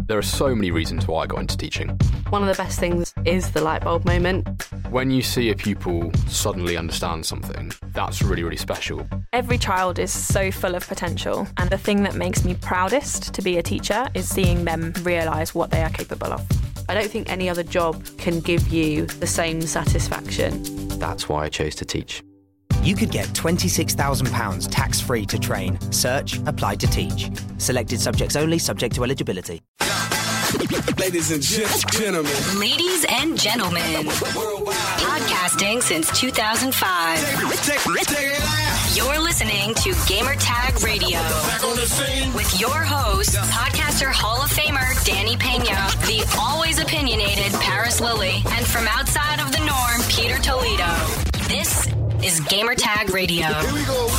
There are so many reasons why I got into teaching. One of the best things is the light bulb moment. When you see a pupil suddenly understand something, that's really, really special. Every child is so full of potential, and the thing that makes me proudest to be a teacher is seeing them realise what they are capable of. I don't think any other job can give you the same satisfaction. That's why I chose to teach. You could get £26,000 tax-free to train. Search Apply to Teach. Selected subjects only, subject to eligibility. Ladies and gentlemen. Ladies and gentlemen. Podcasting since 2005. You're listening to Gamertag Radio. With your host, podcaster Hall of Famer Danny Pena, the always opinionated Paris Lilly, and from outside of the norm, Peter Toledo. This is Gamertag Radio. Here we go.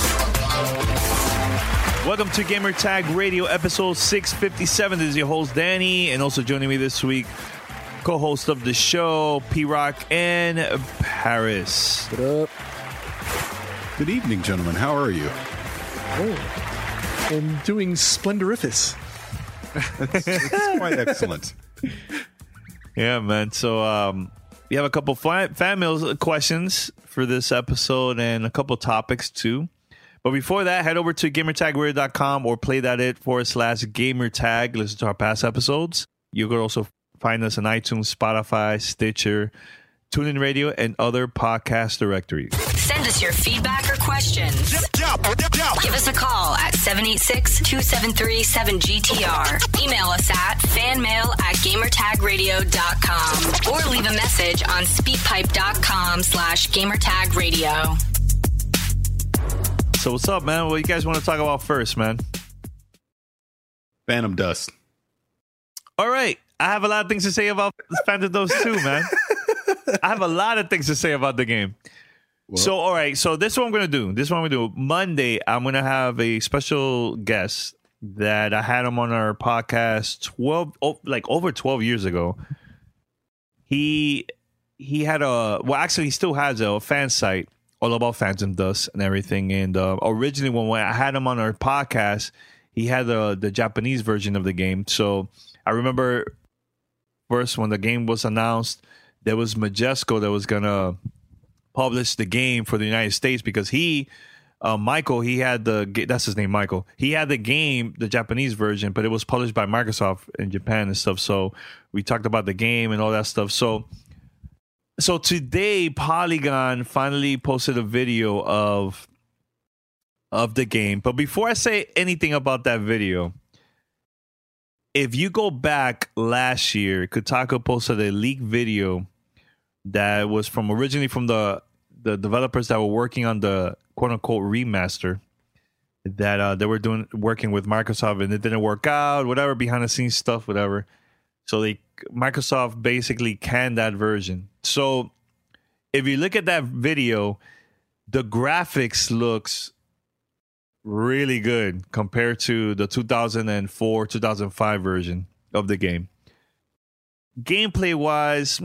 Welcome to Gamertag Radio, episode 657. This is your host, Danny, and also joining me this week, co-host of the show, P-Rock and Paris. What up? Good evening, gentlemen. How are you? Oh, I'm doing splendorific. It's quite excellent. Yeah, man. So, we have a couple fan mail questions for this episode and a couple topics, too. But before that, head over to gamertagradio.com or play.it/gamertag. Listen to our past episodes. You can also find us on iTunes, Spotify, Stitcher, TuneIn Radio, and other podcast directories. Send us your feedback or questions. Give us a call at 786-273-7GTR. Email us at fanmail@gamertagradio.com or leave a message on speakpipe.com/gamertagradio. So what's up, man? What you guys want to talk about first, man? Phantom Dust. All right. I have a lot of things to say about Phantom Dust too, man. I have a lot of things to say about the game. Well, So, all right. So this is what I'm going to do. Monday, I'm going to have a special guest that I had him on our podcast over 12 years ago. He had he still has a fan site all about Phantom Dust and everything. And originally, when I had him on our podcast, he had the Japanese version of the game. So I remember first when the game was announced, there was Majesco that was going to publish the game for the United States because Michael, he had that's his name, Michael. He had the game, the Japanese version, but it was published by Microsoft in Japan and stuff. So we talked about the game and all that stuff. So today, Polygon finally posted a video of the game. But before I say anything about that video, if you go back last year, Kotaku posted a leaked video that was originally from the developers that were working on the quote unquote remaster that they were working with Microsoft, and it didn't work out, whatever, behind the scenes stuff, whatever. So Microsoft basically canned that version. So if you look at that video, the graphics looks really good compared to the 2004, 2005 version of the game. Gameplay wise,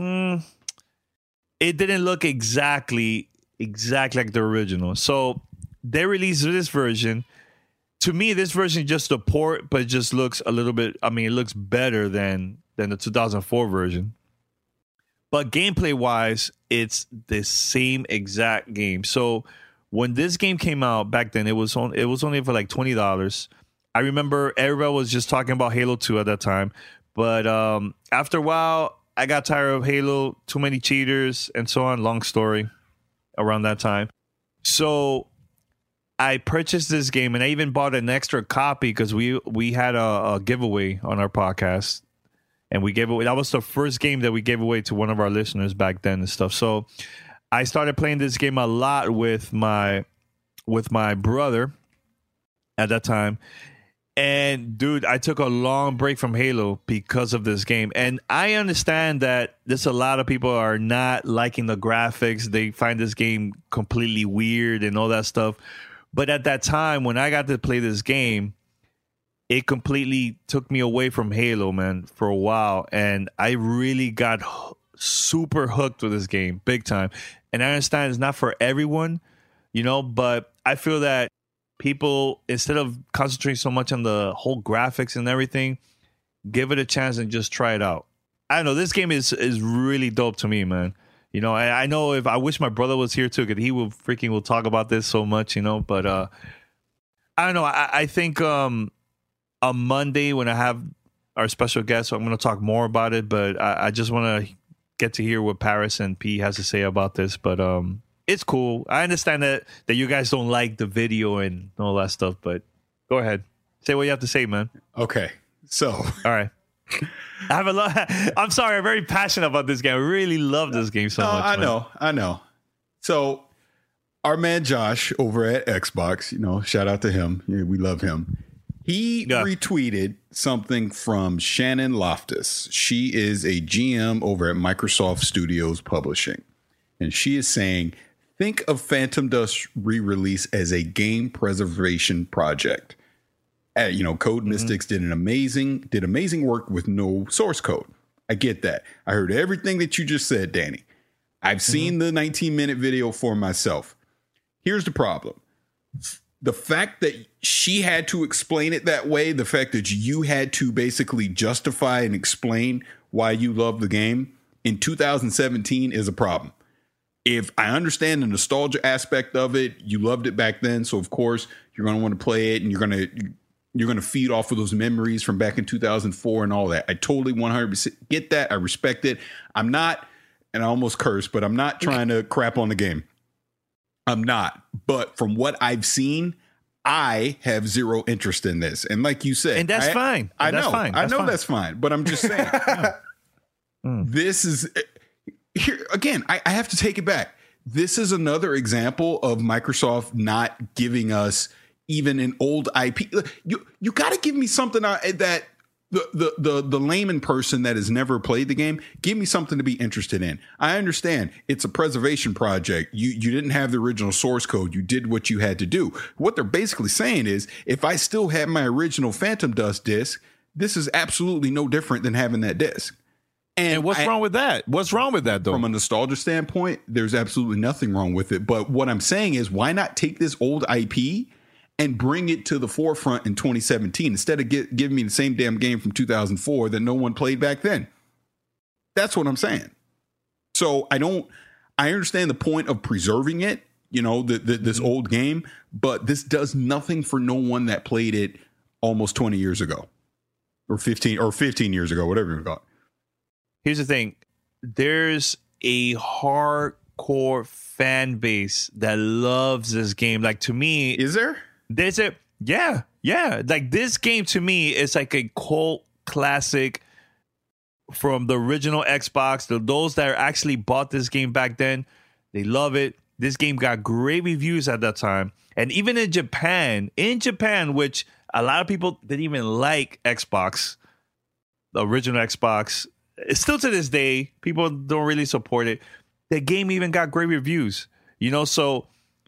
it didn't look exactly like the original. So they released this version. To me, this version is just a port, but it just looks a little bit, it looks better than the 2004 version. But gameplay wise, it's the same exact game. So when this game came out back then, it was only for like $20. I remember everybody was just talking about Halo 2 at that time. But after a while, I got tired of Halo, too many cheaters, and so on. Long story around that time. So I purchased this game, and I even bought an extra copy because we had a giveaway on our podcast. And we gave away, that was the first game that we gave away to one of our listeners back then and stuff. So I started playing this game a lot with my brother at that time. And dude, I took a long break from Halo because of this game. And I understand that there's a lot of people are not liking the graphics. They find this game completely weird and all that stuff. But at that time, when I got to play this game, it completely took me away from Halo, man, for a while. And I really got super hooked with this game, big time. And I understand it's not for everyone, but I feel that people, instead of concentrating so much on the whole graphics and everything, give it a chance and just try it out. I don't know. This game is really dope to me, man. You know, I know if I wish my brother was here too, because he will talk about this so much, you know. But I don't know. I think on Monday when I have our special guest, I'm going to talk more about it. But I just want to get to hear what Paris and P has to say about this. But it's cool. I understand that you guys don't like the video and all that stuff. But go ahead, say what you have to say, man. Okay, so all right. I have a lot. I'm sorry. I'm very passionate about this game. I really love this game so much. I know. So our man Josh over at Xbox, you know, shout out to him. Yeah, we love him. He retweeted something from Shannon Loftus. She is a GM over at Microsoft Studios Publishing. And she is saying, think of Phantom Dust re-release as a game preservation project. Code Mystics did amazing work with no source code. I get that. I heard everything that you just said, Danny. I've seen the 19-minute video for myself. Here's the problem. The fact that she had to explain it that way, the fact that you had to basically justify and explain why you love the game in 2017 is a problem. If I understand the nostalgia aspect of it, you loved it back then. So, of course, you're going to want to play it and you're going to feed off of those memories from back in 2004 and all that. I totally 100% get that. I respect it. I'm not, and I almost cursed, but I'm not trying to crap on the game. I'm not. But from what I've seen, I have zero interest in this. And like you said, and that's fine. I know that's fine. But I'm just saying, this is here again. I have to take it back. This is another example of Microsoft not giving us even an old IP. You got to give me something that the layman person that has never played the game, give me something to be interested in. I understand it's a preservation project. You didn't have the original source code. You did what you had to do. What they're basically saying is, if I still had my original Phantom Dust disc, this is absolutely no different than having that disc. And what's wrong with that? What's wrong with that, though? From a nostalgia standpoint, there's absolutely nothing wrong with it. But what I'm saying is, why not take this old IP and bring it to the forefront in 2017 instead of giving me the same damn game from 2004 that no one played back then? That's what I'm saying. So I understand the point of preserving it, this old game, but this does nothing for no one that played it almost 20 years ago or 15 years ago, whatever you call it. Here's the thing. There's a hardcore fan base that loves this game. Like, to me, is there? There's a yeah. Like, this game to me is like a cult classic from the original Xbox. Those that actually bought this game back then, they love it. This game got great reviews at that time, and even in Japan, which a lot of people didn't even like Xbox, the original Xbox. Still to this day, people don't really support it. The game even got great reviews, so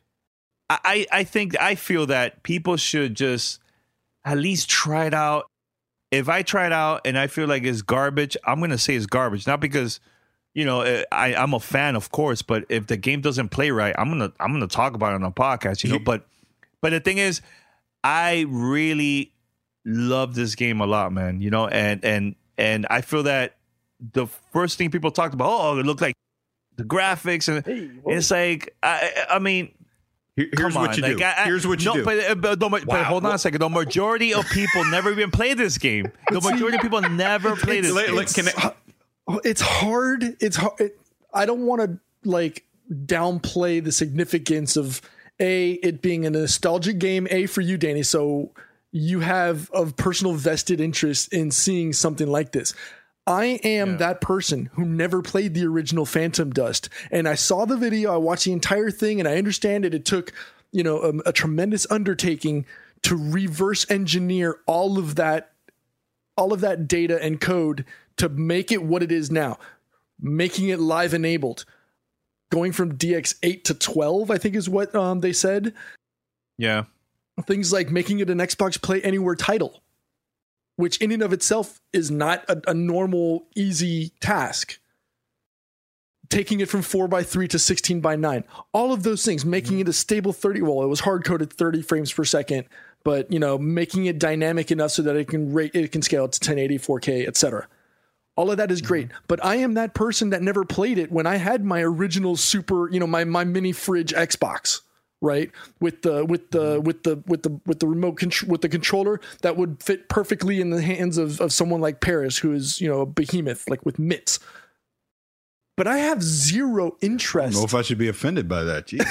I feel that people should just at least try it out. If I try it out and I feel like it's garbage, I'm going to say it's garbage. Not because, I'm a fan, of course, but if the game doesn't play right, I'm going to talk about it on a podcast, but the thing is, I really love this game a lot, man, and I feel that the first thing people talked about, it looked like the graphics, and it's like, I mean, here's what you do. Here's what you do. But hold on a second. The majority of people never even played this game. The majority of people never played this game. It's hard. It's hard. I don't want to downplay the significance of it being a nostalgic game. For you, Danny. So you have a personal vested interest in seeing something like this. I am that person who never played the original Phantom Dust, and I saw the video, I watched the entire thing, and I understand it took, a tremendous undertaking to reverse engineer all of that data and code to make it what it is now, making it live enabled, going from DX8 to 12, I think is what they said. Yeah. Things like making it an Xbox Play Anywhere title, which in and of itself is not a normal, easy task. Taking it from 4:3 to 16:9. All of those things, making it a stable 30. Well, it was hard-coded 30 frames per second, but making it dynamic enough so that it can scale to 1080, 4K, etc. All of that is great, but I am that person that never played it when I had my original super, my mini fridge Xbox, right? With the remote with the controller that would fit perfectly in the hands of someone like Paris, who is a behemoth, like with mitts. But I have zero interest. I don't know if I should be offended by that. Jeez.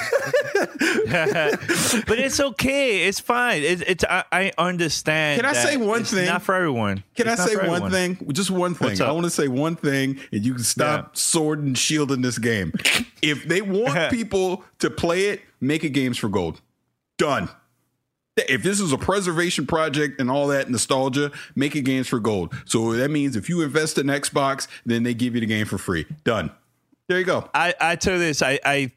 But it's okay. It's fine. I understand. Can I say one thing? Not for everyone. Can I say one thing? Just one thing. I want to say one thing, and you can stop sword and shielding this game. If they want people to play it, make it games for gold. Done. If this is a preservation project and all that nostalgia, make it games for gold. So that means if you invest in Xbox, then they give you the game for free. Done. There you go. I tell you this. I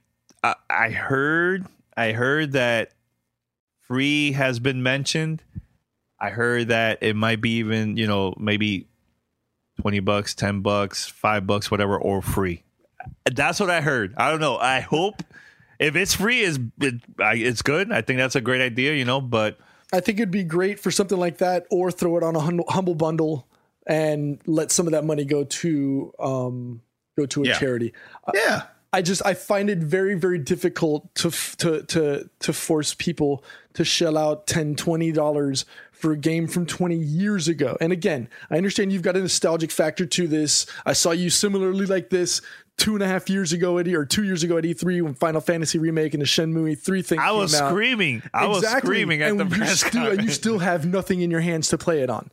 heard that free has been mentioned. I heard that it might be even, maybe $20, $10, $5, whatever, or free. That's what I heard. I don't know. I hope if it's free, it's good. I think that's a great idea, but I think it'd be great for something like that, or throw it on a humble bundle and let some of that money go to a charity. Yeah. I find it very, very difficult to force people to shell out $10, $20 for a game from 20 years ago. And again, I understand you've got a nostalgic factor to this. I saw you similarly like this 2.5 years ago or 2 years ago at E3 when Final Fantasy Remake and the Shenmue E3 thing came out. I was screaming at the press conference. And you still have nothing in your hands to play it on.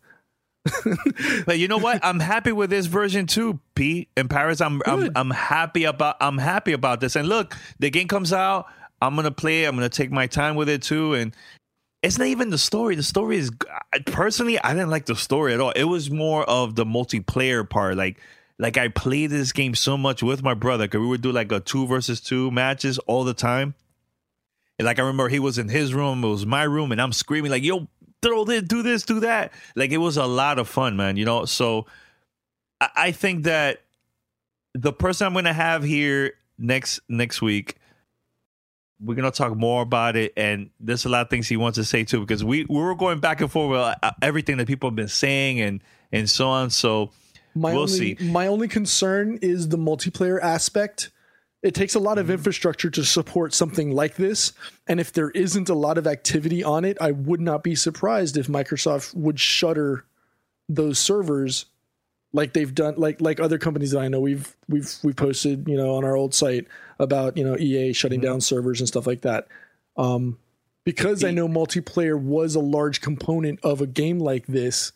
But you know what? I'm happy with this version too, Pete and Paris. I'm happy about this. And look, the game comes out. I'm gonna play it. I'm gonna take my time with it too. And it's not even the story. The story is, personally, I didn't like the story at all. It was more of the multiplayer part. Like I played this game so much with my brother because we would do like a 2 versus 2 matches all the time. And like I remember he was in his room, it was my room, and I'm screaming like, "Yo, throw this, do this, do that." Like it was a lot of fun, man. So I think that the person I'm going to have here next week, we're going to talk more about it, and there's a lot of things he wants to say too, because we were going back and forth with everything that people have been saying and so on. So we'll see. My only concern is the multiplayer aspect. It takes a lot of infrastructure to support something like this. And if there isn't a lot of activity on it, I would not be surprised if Microsoft would shutter those servers like they've done, like other companies that I know we've posted, on our old site about, EA shutting down servers and stuff like that. Because I know multiplayer was a large component of a game like this.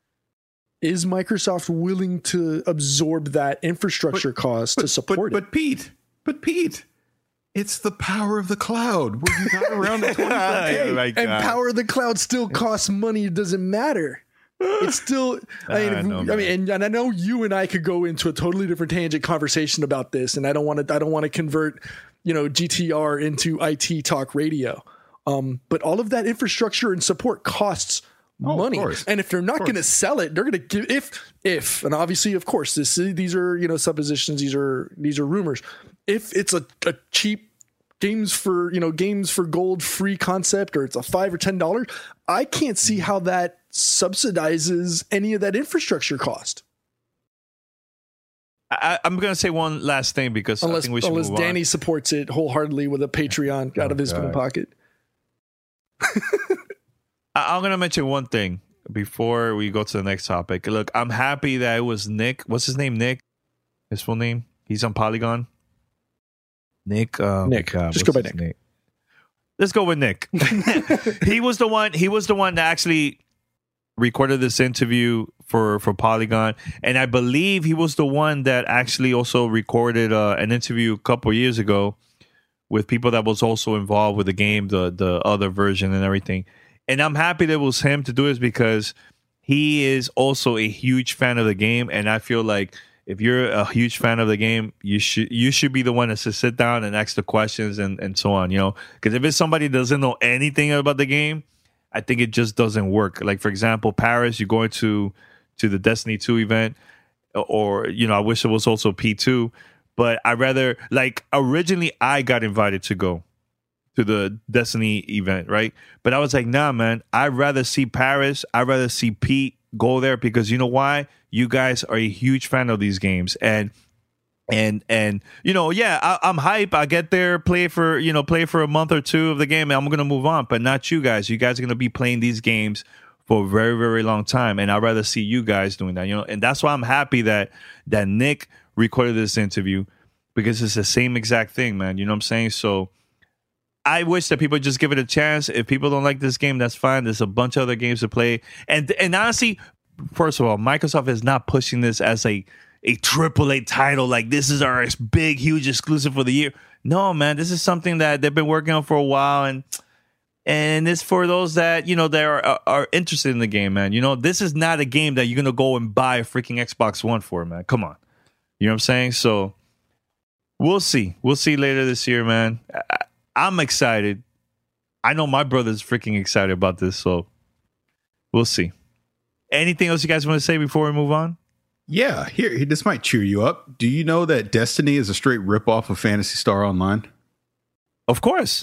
Is Microsoft willing to absorb that infrastructure cost to support it? But Pete, it's the power of the cloud. Where you got around the 25K. And power of the cloud still costs money. It doesn't matter. It's still. And I know you and I could go into a totally different tangent conversation about this, and I don't want to convert, GTR into IT talk radio. But all of that infrastructure and support costs money, and if they're not going to sell it, they're going to give if and obviously, of course, these are suppositions, these are rumors. If it's a cheap games for gold free concept, or it's a $5 or $10, I can't see how that subsidizes any of that infrastructure cost. I'm going to say one last thing because I think we should move on. Danny supports it wholeheartedly with a Patreon out of his own pocket. I'm going to mention one thing before we go to the next topic. Look, I'm happy that it was Nick. What's his name? Nick? His full name? He's on Polygon. Nick. Nick. Just go by Nick. Let's go with Nick. He was the one that actually recorded this interview for Polygon, and I believe he was the one that actually also recorded an interview a couple years ago with people that was also involved with the game, the other version and everything. And I'm happy that it was him to do this because he is also a huge fan of the game, and I feel like if you're a huge fan of the game, you should be the one to sit down and ask the questions and so on, because if it's somebody that doesn't know anything about the game, I think it just doesn't work. Like, for example, Paris, you're going to the Destiny 2 event, or, I wish it was also P2, but I rather, like, originally I got invited to go to the Destiny event, right? But I was like, nah, man, I'd rather see Paris. I'd rather see Pete go there because you know why? You guys are a huge fan of these games. And you know, yeah, I'm hype. I get there, play for a month or two of the game, and I'm going to move on. But not you guys. You guys are going to be playing these games for a very, very long time. And I'd rather see you guys doing that, you know. And that's why I'm happy that Nick recorded this interview because it's the same exact thing, man. You know what I'm saying? So I wish that people just give it a chance. If people don't like this game, that's fine. There's a bunch of other games to play. And honestly, first of all, Microsoft is not pushing this as a AAA title. Like, this is our big, huge exclusive for the year. No, man, this is something that they've been working on for a while. And it's for those that, you know, they are interested in the game, man. You know, this is not a game that you're going to go and buy a freaking Xbox One for, man. Come on. You know what I'm saying? So we'll see. We'll see later this year, man. I'm excited. I know my brother's freaking excited about this, so we'll see. Anything else you guys want to say before we move on? Yeah, here, this might cheer you up. Do you know that Destiny is a straight ripoff of Phantasy Star Online? Of course.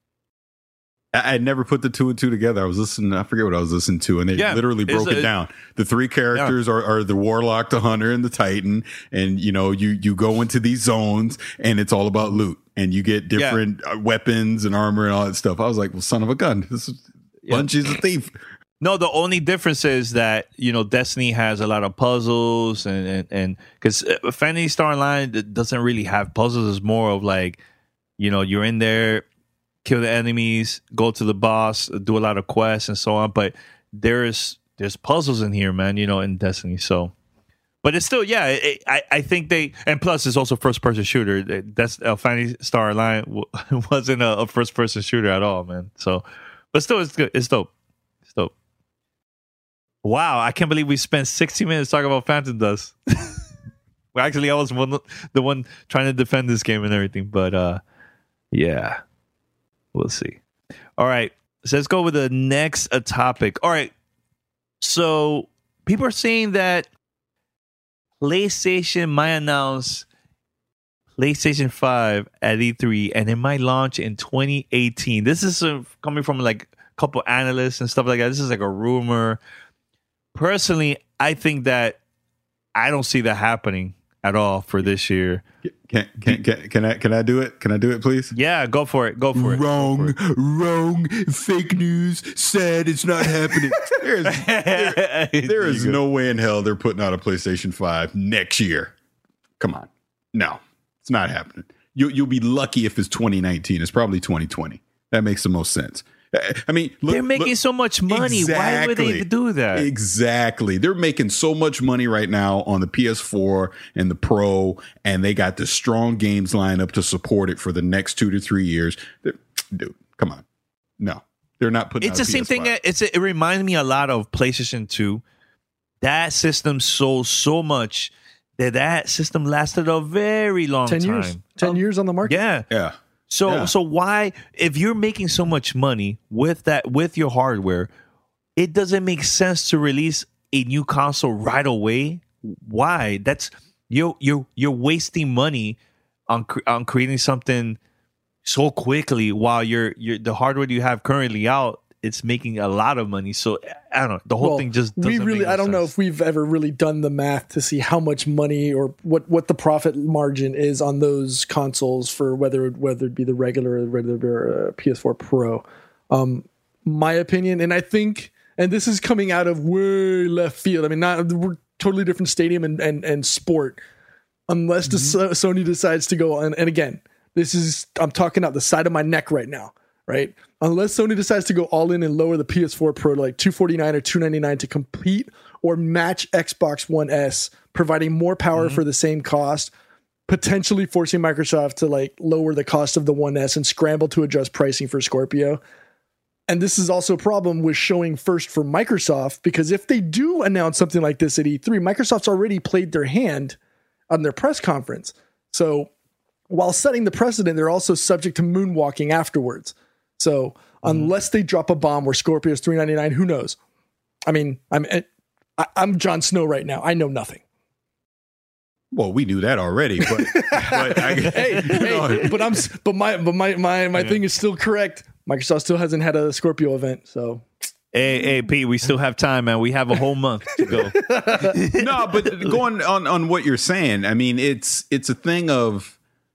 I had never put the two and two together. I was listening, I forget what I was listening to, and they literally broke it down. The three characters are the Warlock, the Hunter, and the Titan. And, you know, you go into these zones, and it's all about loot. And you get different weapons and armor and all that stuff. I was like, well, son of a gun. Bungie's a thief. No, the only difference is that, you know, Destiny has a lot of puzzles and because Phantasy Star Online doesn't really have puzzles. It's more of like, you know, you're in there, kill the enemies, go to the boss, do a lot of quests and so on. But there's puzzles in here, man, you know, in Destiny. So, but it's still, I think and plus it's also first person shooter. That's Phantasy Star Online wasn't a first person shooter at all, man. So, but still, it's good. It's dope. It's dope. Wow, I can't believe we spent 60 minutes talking about Phantom Dust. Well, actually, I was the one trying to defend this game and everything. But yeah, we'll see. All right, so let's go with the next topic. All right, so people are saying that PlayStation might announce PlayStation 5 at E3, and it might launch in 2018. This is coming from like a couple analysts and stuff like that. This is like a rumor. Personally, I think that I don't see that happening at all for this year. Can I do it? Can I do it, please? Yeah, go for it. Go for it. Wrong. Fake news. Said it's not happening. There is no way in hell they're putting out a PlayStation 5 next year. Come on. No, it's not happening. You'll be lucky if it's 2019. It's probably 2020. That makes the most sense. I mean, they're making so much money. Exactly. Why would they do that? Exactly. They're making so much money right now on the PS4 and the Pro, and they got the strong games lineup to support it for the next 2 to 3 years. Dude, come on. No, they're not putting. It's the same thing. It reminds me a lot of PlayStation 2. That system sold so much that system lasted a very long 10 time. Years. 10 years on the market. Yeah. So why, if you're making so much money with your hardware, it doesn't make sense to release a new console right away? Why? That's you're wasting money on creating something so quickly while the hardware you have currently out, it's making a lot of money. So I don't know. The whole thing just doesn't make I don't sense. know if we've ever really done the math to see how much money or what the profit margin is on those consoles for whether it be the regular or whether it be a PS4 Pro. My opinion, and I think, and this is coming out of way left field. I mean, we're totally different stadium and sport. Unless Sony decides to go on, and again, I'm talking out the side of my neck right now. Right? Unless Sony decides to go all in and lower the PS4 Pro to like $249 or $299 to compete or match Xbox One S, providing more power for the same cost, potentially forcing Microsoft to like lower the cost of the One S and scramble to adjust pricing for Scorpio. And this is also a problem with showing first for Microsoft, because if they do announce something like this at E3, Microsoft's already played their hand on their press conference. So while setting the precedent, they're also subject to moonwalking afterwards. So unless they drop a bomb where Scorpio is $399, who knows? I mean, I'm Jon Snow right now. I know nothing. Well, we knew that already, but my thing is still correct. Microsoft still hasn't had a Scorpio event, so. Hey, Pete, we still have time, man. We have a whole month to go. No, but going on what you're saying, I mean, it's a thing of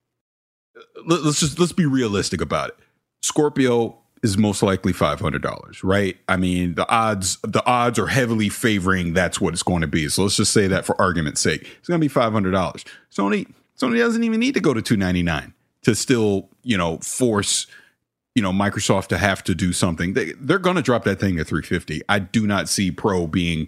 let's be realistic about it. Scorpio is most likely $500, right? I mean, the odds are heavily favoring that's what it's going to be. So let's just say that for argument's sake, it's going to be $500. Sony doesn't even need to go to $299 to still, force Microsoft to have to do something. They're going to drop that thing at $350. I do not see Pro being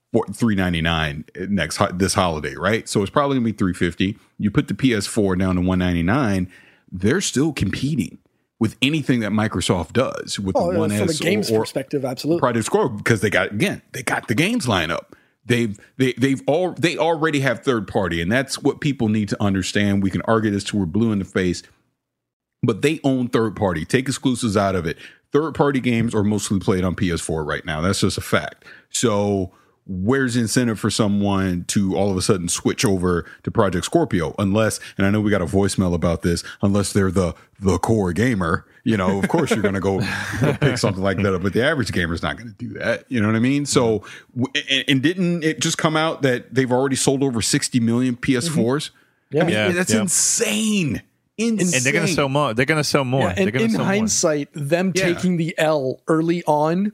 $399 this holiday, right? So it's probably going to be $350. You put the PS4 down to $199, they're still competing with anything that Microsoft does with the One S from a games perspective, absolutely. Project Scorpio, because they got the games lineup. They already have third party, and that's what people need to understand. We can argue this till we're blue in the face. But they own third party. Take exclusives out of it. Third party games are mostly played on PS4 right now. That's just a fact. So where's the incentive for someone to all of a sudden switch over to Project Scorpio? Unless, and I know we got a voicemail about this, unless they're the core gamer, of course you're going to go pick something like that up. But the average gamer is not going to do that. You know what I mean? So, and didn't it just come out that they've already sold over 60 million PS4s? Mm-hmm. Yeah. I mean, that's insane. And they're going to sell more. They're going to sell more. Yeah, and in hindsight, them taking the L early on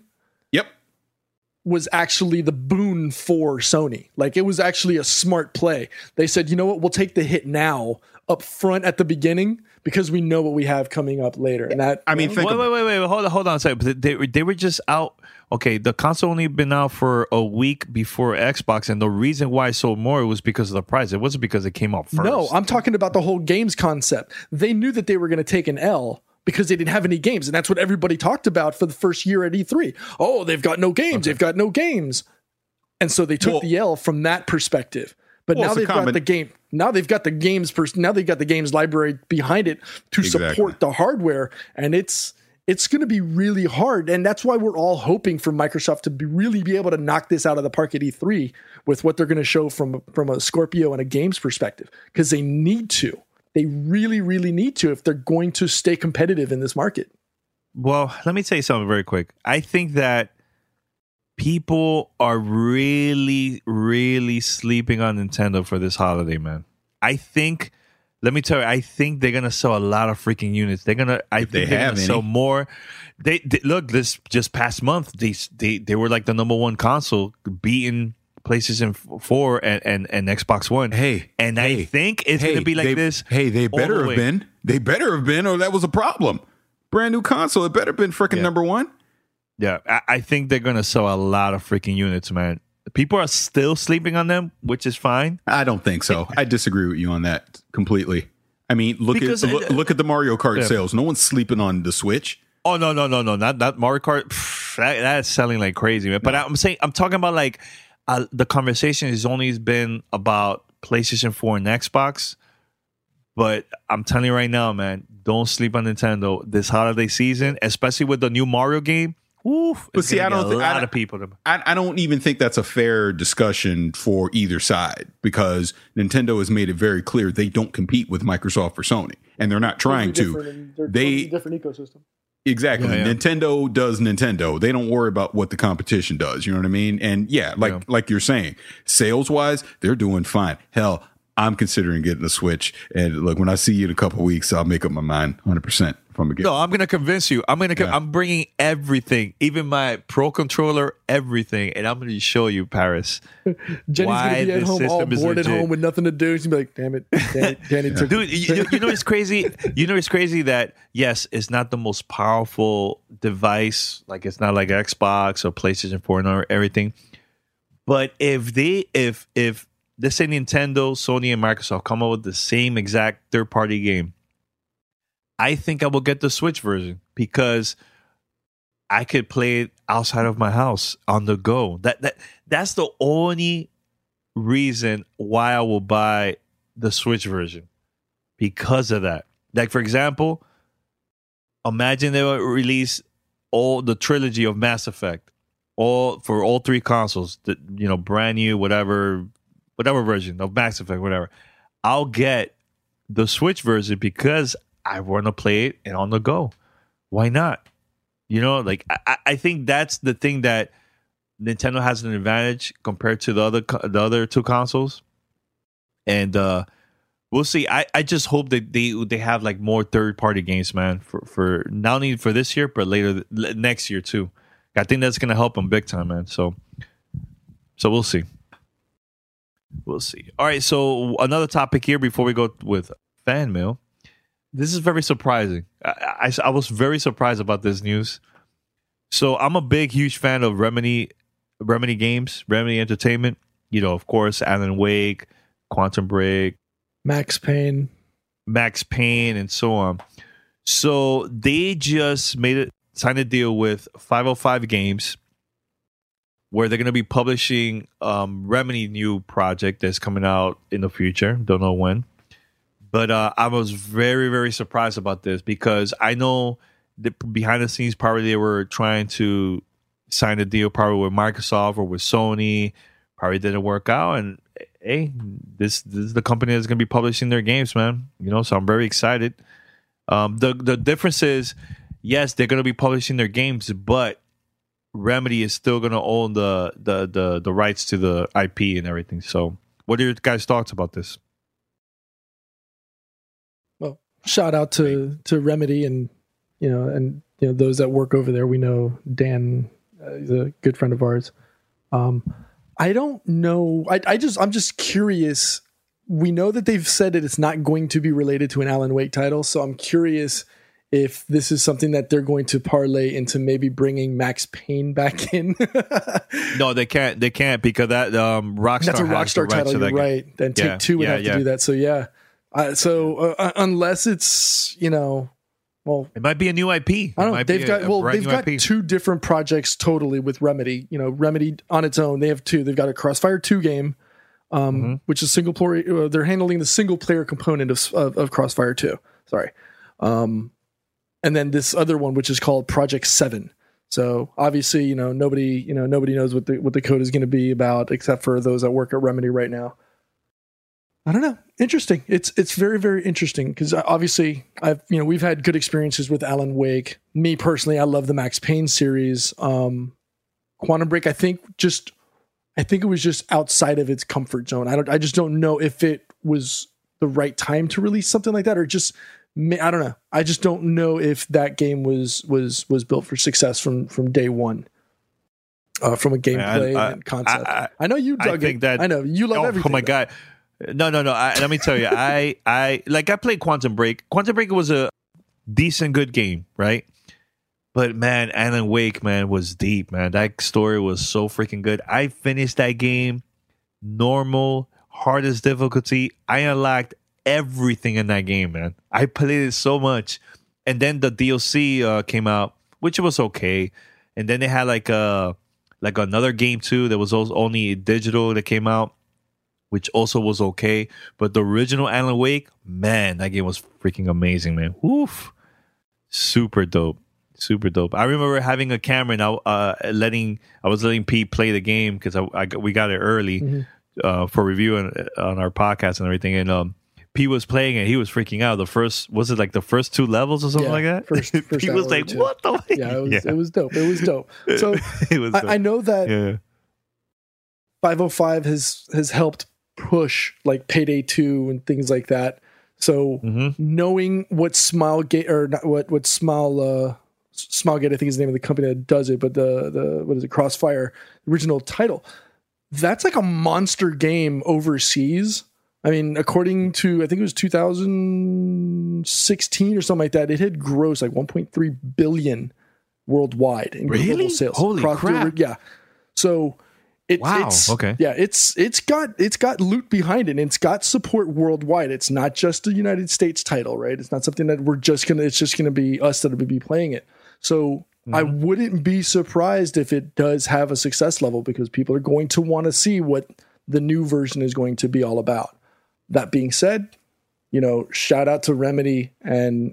was actually the boon for Sony. Like, it was actually a smart play. They said, you know what, we'll take the hit now up front at the beginning because we know what we have coming up later. And that, wait, hold on a second. They were just out. Okay, the console only been out for a week before Xbox, and the reason why it sold more was because of the price. It wasn't because it came out first. No, I'm talking about the whole games concept. They knew that they were going to take an L because they didn't have any games, and that's what everybody talked about for the first year at E3. Oh, they've got no games. Okay. They've got no games. And so they took the L from that perspective. But now they've got the game. Now they've got the games. Now they've got the games library behind it to support the hardware, and it's going to be really hard. And that's why we're all hoping for Microsoft to really be able to knock this out of the park at E3 with what they're going to show from a Scorpio and a games perspective, because they need to. They really, really need to if they're going to stay competitive in this market. Well, let me tell you something very quick. I think that people are really, really sleeping on Nintendo for this holiday, man. I think they're gonna sell a lot of freaking units. They're gonna sell more. They look, this just past month, they were like the number one console, beating PlayStation 4 and Xbox One. I think it's gonna be like this. Hey, they better have been. They better have been, or that was a problem. Brand new console, it better have been freaking number one. Yeah, I think they're going to sell a lot of freaking units, man. People are still sleeping on them, which is fine. I don't think so. I disagree with you on that completely. I mean, look at the Mario Kart sales. No one's sleeping on the Switch. Oh, no. Not Mario Kart. That's selling like crazy, man. But I'm talking about like the conversation has only been about PlayStation 4 and Xbox. But I'm telling you right now, man, don't sleep on Nintendo this holiday season, especially with the new Mario game. Oof, but see, I don't think a lot of people. I don't even think that's a fair discussion for either side, because Nintendo has made it very clear they don't compete with Microsoft or Sony, and they're not trying to. They're different ecosystem. Exactly. Yeah. Nintendo does Nintendo. They don't worry about what the competition does. You know what I mean? And like you're saying, sales wise, they're doing fine. Hell, I'm considering getting a Switch. And look, when I see you in a couple of weeks, I'll make up my mind 100%. From the no, I'm going to convince you. I'm bringing everything, even my Pro controller, everything, and I'm going to show you, Paris. Jenny's going to be at home, all bored at home with nothing to do. She's going to be like, damn it, Danny. Dude, you know it's crazy? You know it's crazy that, yes, it's not the most powerful device. Like, it's not like Xbox or PlayStation 4 and everything. But if let's say Nintendo, Sony, and Microsoft come up with the same exact third-party game, I think I will get the Switch version because I could play it outside of my house on the go. That's the only reason why I will buy the Switch version, because of that. Like, for example, imagine they would release all the trilogy of Mass Effect, for all three consoles, brand new, whatever, whatever version of Max Effect, whatever, I'll get the Switch version because I want to play it and on the go. Why not? You know, like I think that's the thing that Nintendo has an advantage compared to the other two consoles, and we'll see. I just hope that they have like more third-party games, man, for not only for this year but later next year too. I think that's gonna help them big time, man. So we'll see. We'll see. All right, so another topic here before we go with fan mail. This is very surprising. I was very surprised about this news. So I'm a big, huge fan of Remedy games, Remedy Entertainment. You know, of course, Alan Wake, Quantum Break, Max Payne, and so on. So they just signed a deal with 505 Games, where they're going to be publishing Remedy new project that's coming out in the future. Don't know when. But I was very, very surprised about this because I know that behind the scenes, probably they were trying to sign a deal probably with Microsoft or with Sony. Probably didn't work out. And hey, this is the company that's going to be publishing their games, man. You know, so I'm very excited. The difference is, yes, they're going to be publishing their games, but Remedy is still going to own the rights to the IP and everything. So what are your guys' thoughts about this? Well, shout out to Remedy and those that work over there. We know Dan is a good friend of ours. I don't know. I'm just curious. We know that they've said that it's not going to be related to an Alan Wake title, so I'm curious if this is something that they're going to parlay into maybe bringing Max Payne back in. No, they can't. They can't because that Rockstar. That's a Rockstar title, you're right? Then Take-Two would have to do that. So yeah. Unless it's well, it might be a new IP. I don't know. They've got two different projects totally with Remedy. You know, Remedy on its own, they have two. They've got a Crossfire 2 game, which is single player. They're handling the single player component of Crossfire 2. Sorry. And then this other one, which is called Project 7. So obviously, nobody knows what the code is going to be about, except for those that work at Remedy right now. I don't know. Interesting. It's very, very interesting because obviously we've had good experiences with Alan Wake. Me personally, I love the Max Payne series. Quantum Break, I think it was just outside of its comfort zone. I just don't know if it was the right time to release something like that, or just I don't know. I just don't know if that game was built for success from day one. From a gameplay and concept. I know you dug it. I know you love everything. Oh my God. No. Let me tell you, I played Quantum Break. Quantum Break was a decent, good game, right? But man, Alan Wake, man, was deep, man. That story was so freaking good. I finished that game, normal, hardest difficulty. I unlocked everything in that game, man. I played it so much. And then the DLC came out, which was okay. And then they had like another game too that was only digital that came out, which also was okay. But the original Alan Wake, man, that game was freaking amazing, man. Woof. Super dope. I remember having a camera and I was letting Pete play the game because we got it early for review on our podcast and everything. And Pete was playing it. He was freaking out. The first 2 levels or something like that? First he was like, what the fuck? Yeah, it was dope. It was dope. So it was dope. I know that 505 has helped push like Payday 2 and things like that. So knowing what Smilegate or not, what Smilegate, I think is the name of the company that does it, but the what is it, Crossfire, original title, that's like a monster game overseas. I mean, according to, I think it was 2016 or something like that, it had grossed like 1.3 billion worldwide in global sales. Holy crap! Yeah, so it's okay. Yeah, it's got loot behind it, and it's got support worldwide. It's not just a United States title, right? It's not something that it's just gonna be us that will be playing it. So I wouldn't be surprised if it does have a success level because people are going to want to see what the new version is going to be all about. That being said, shout out to Remedy and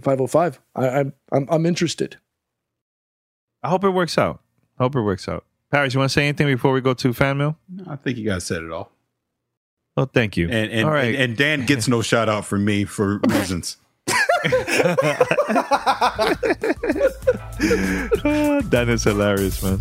505. I'm interested. I hope it works out. Paris, you want to say anything before we go to fan mail? No, I think you guys said it all. Oh, thank you. And all right. and Dan gets no shout out from me for reasons. That is hilarious, man.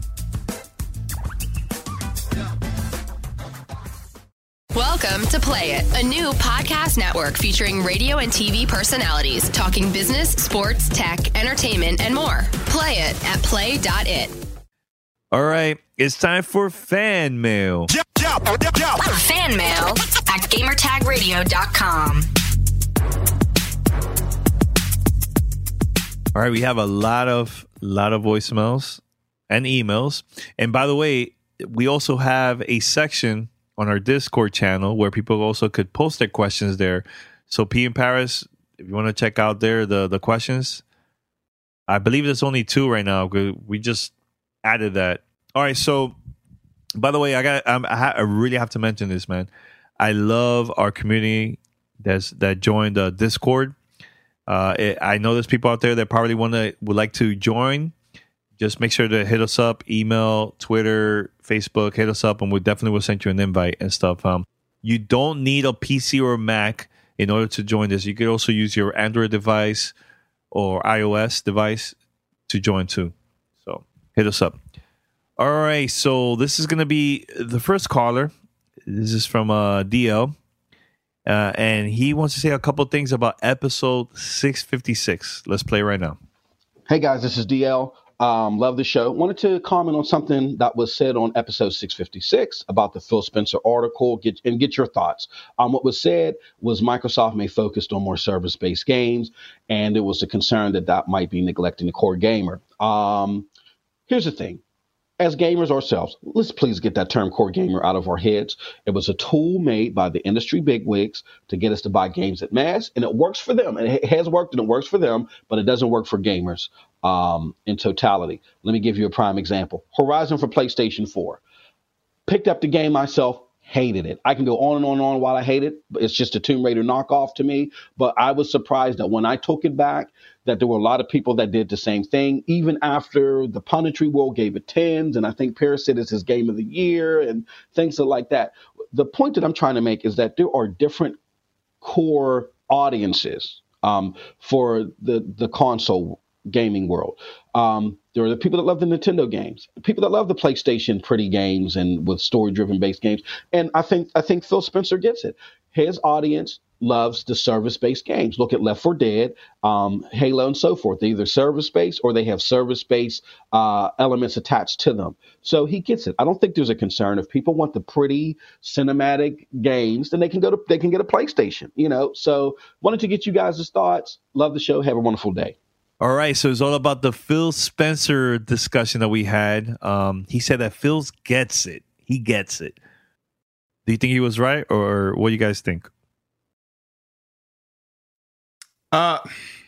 Welcome to Play It, a new podcast network featuring radio and TV personalities talking business, sports, tech, entertainment, and more. Play it at play.it. All right, it's time for fan mail. Fan mail at gamertagradio.com. All right, we have a lot of voicemails and emails. And by the way, we also have a section on our Discord channel where people also could post their questions there. So P in Paris, if you want to check out there the questions, I believe there's only 2 right now. We just added that. All right, so by the way, I really have to mention this, man. I love our community that joined the Discord. I know there's people out there that probably would like to join. Just make sure to hit us up, email, Twitter, Facebook, hit us up, and we definitely will send you an invite and stuff. You don't need a PC or a Mac in order to join this. You could also use your Android device or iOS device to join too. So hit us up. All right, so this is going to be the first caller. This is from DL. And he wants to say a couple things about episode 656. Let's play right now. Hey, guys, this is DL. Love the show. Wanted to comment on something that was said on episode 656 about the Phil Spencer article. Get your thoughts. What was said was Microsoft may focus on more service-based games, and there was a concern that might be neglecting the core gamer. Here's the thing. As gamers ourselves, let's please get that term core gamer out of our heads. It was a tool made by the industry bigwigs to get us to buy games at mass, and it works for them. It has worked and it works for them, but it doesn't work for gamers in totality. Let me give you a prime example. Horizon for PlayStation 4. Picked up the game myself, hated it. I can go on and on and on while I hate it, but it's just a Tomb Raider knockoff to me. But I was surprised that when I took it back, that there were a lot of people that did the same thing, even after the Punditry World gave it 10s, and I think Paris said it's his game of the year and things like that. The point that I'm trying to make is that there are different core audiences for the console gaming world. There are the people that love the Nintendo games, the people that love the PlayStation pretty games and with story-driven based games. And I think Phil Spencer gets it. His audience loves the service-based games. Look at Left 4 Dead, Halo, and so forth. They're either service-based or they have service-based elements attached to them. So he gets it. I don't think there's a concern. If people want the pretty cinematic games, then they can get a PlayStation. So wanted to get you guys' thoughts. Love the show. Have a wonderful day. All right, so it's all about the Phil Spencer discussion that we had. He said that Phil gets it. He gets it. Do you think he was right, or what do you guys think? I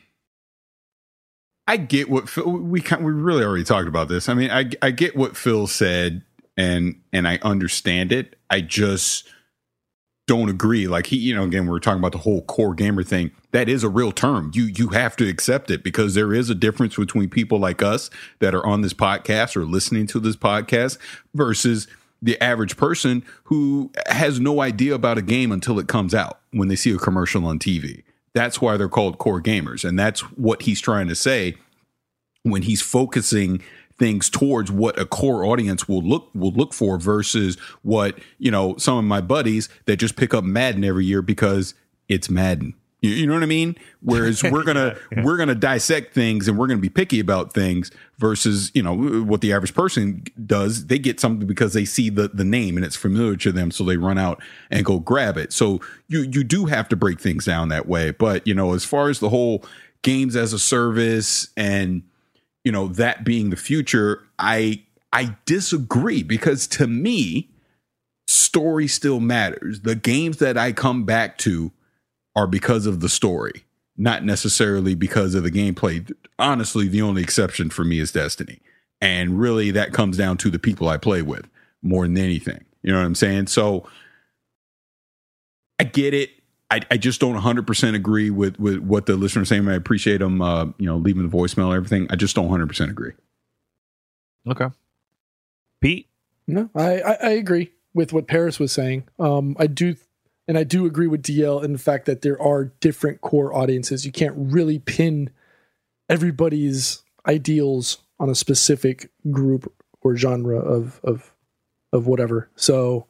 get what Phil, we really already talked about this. I mean, I get what Phil said, and I understand it. I just don't agree. Like again, we're talking about the whole core gamer thing. That is a real term. You have to accept it, because there is a difference between people like us that are on this podcast or listening to this podcast versus the average person who has no idea about a game until it comes out when they see a commercial on TV. That's why they're called core gamers. And that's what he's trying to say when he's focusing things towards what a core audience will look for versus what, some of my buddies that just pick up Madden every year because it's Madden. You know what I mean? Whereas we're gonna dissect things and we're gonna be picky about things versus what the average person does. They get something because they see the name and it's familiar to them, so they run out and go grab it. So you do have to break things down that way. But as far as the whole games as a service and that being the future, I disagree, because to me, story still matters. The games that I come back to are because of the story, not necessarily because of the gameplay. Honestly, the only exception for me is Destiny. And really that comes down to the people I play with more than anything. You know what I'm saying? So I get it. I just don't 100% agree with what the listener is saying. I appreciate them, leaving the voicemail and everything. I just don't 100% agree. Okay. Pete? No, I agree with what Paris was saying. I do agree with DL in the fact that there are different core audiences. You can't really pin everybody's ideals on a specific group or genre of whatever. So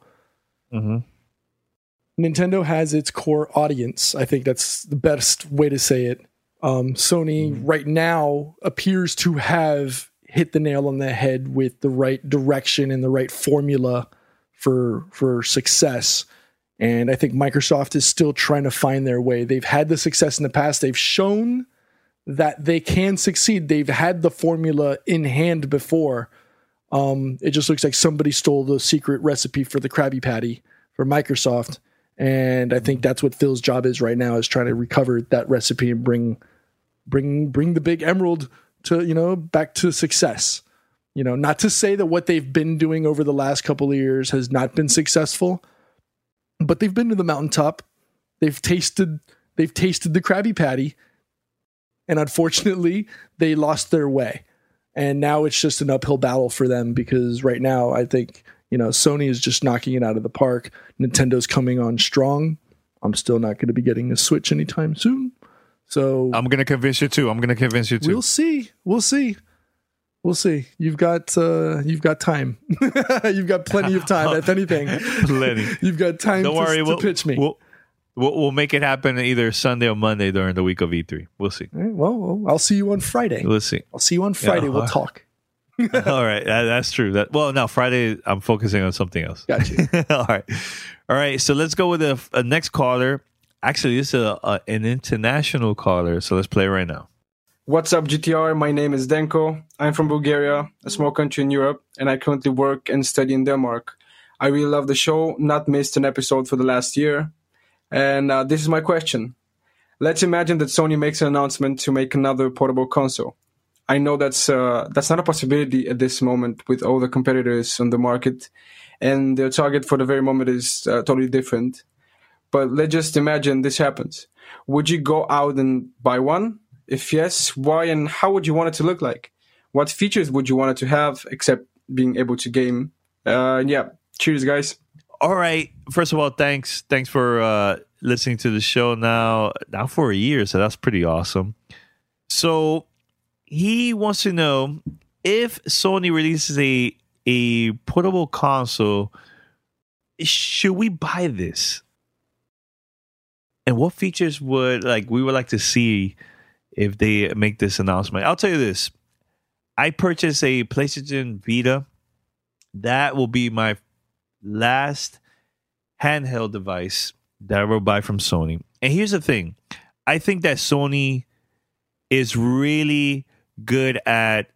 Nintendo has its core audience. I think that's the best way to say it. Sony right now appears to have hit the nail on the head with the right direction and the right formula for success. And I think Microsoft is still trying to find their way. They've had the success in the past. They've shown that they can succeed. They've had the formula in hand before. It just looks like somebody stole the secret recipe for the Krabby Patty for Microsoft. And I think that's what Phil's job is right now, is trying to recover that recipe and bring the big emerald to, back to success. Not to say that what they've been doing over the last couple of years has not been successful, but they've been to the mountaintop. They've tasted the Krabby Patty, and unfortunately they lost their way. And now it's just an uphill battle for them, because right now I think, Sony is just knocking it out of the park. Nintendo's coming on strong. I'm still not going to be getting a Switch anytime soon. So I'm going to convince you too. We'll see. You've got time. You've got plenty of time. If anything, plenty. You've got time. Don't worry. To pitch me. We'll make it happen either Sunday or Monday during the week of E3. We'll see. All right, well, I'll see you on Friday. We'll see. I'll see you on Friday. We'll talk. All right, that's true. No, Friday I'm focusing on something else. Got you. All right. So let's go with the next caller. Actually, this is an international caller. So let's play right now. What's up, GTR? My name is Denko. I'm from Bulgaria, a small country in Europe, and I currently work and study in Denmark. I really love the show. Not missed an episode for the last year. And this is my question. Let's imagine that Sony makes an announcement to make another portable console. I know that's not a possibility at this moment with all the competitors on the market, and their target for the very moment is totally different. But let's just imagine this happens. Would you go out and buy one? If yes, why and how would you want it to look like? What features would you want it to have except being able to game? Cheers, guys. All right. First of all, thanks for listening to the show now for a year, so that's pretty awesome. So he wants to know if Sony releases a portable console, should we buy this? And what features would we would like to see if they make this announcement? I'll tell you this. I purchased a PlayStation Vita. That will be my last handheld device that I will buy from Sony. And here's the thing. I think that Sony is really good at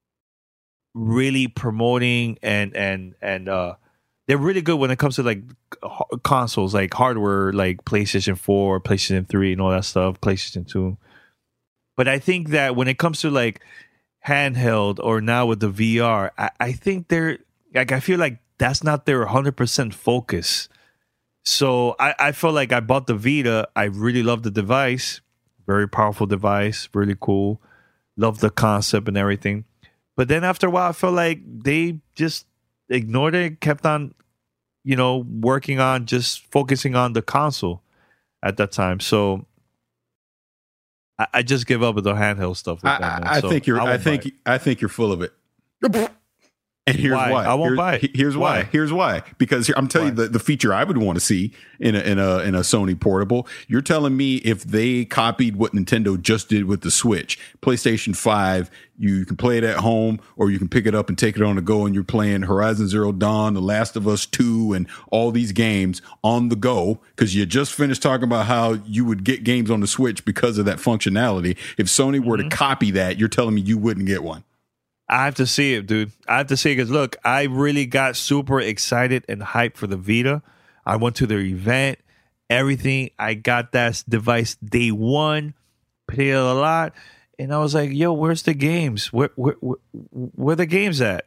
really promoting and they're really good when it comes to consoles, like hardware, like PlayStation 4, PlayStation 3 and all that stuff, PlayStation 2. But I think that when it comes to handheld or now with the VR, I think they're I feel like that's not their 100% focus. So I feel like I bought the Vita. I really love the device. Very powerful device. Really cool. Love the concept and everything. But then after a while, I felt like they just ignored it, kept on, working on just focusing on the console at that time. So I just give up with the handheld stuff. I think you're full of it. And here's why. I won't buy it. Here's why. Here's why. Because I'm telling you the feature I would want to see in a Sony portable. You're telling me if they copied what Nintendo just did with the Switch, PlayStation 5, you can play it at home or you can pick it up and take it on the go, and you're playing Horizon Zero Dawn, The Last of Us 2, and all these games on the go because you just finished talking about how you would get games on the Switch because of that functionality. If Sony were to copy that, you're telling me you wouldn't get one. I have to see it, dude. I have to see it because, look, I really got super excited and hyped for the Vita. I went to their event, everything. I got that device day one, played it a lot, and I was like, yo, where's the games? Where the games at?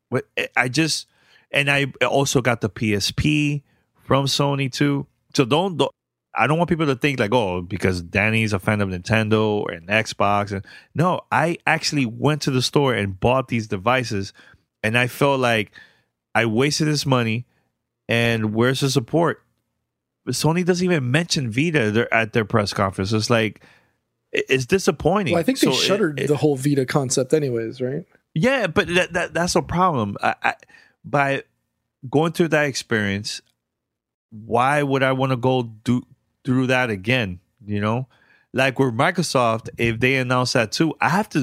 I also got the PSP from Sony, too. So I don't want people to think because Danny's a fan of Nintendo and Xbox. And no, I actually went to the store and bought these devices, and I felt like I wasted this money, and where's the support? Sony doesn't even mention Vita at their press conference. It's like, it's disappointing. Well, I think they shuttered the whole Vita concept anyways, right? Yeah, but that's a problem. By going through that experience, why would I want to go through that again? You know, like with Microsoft, if they announce that too,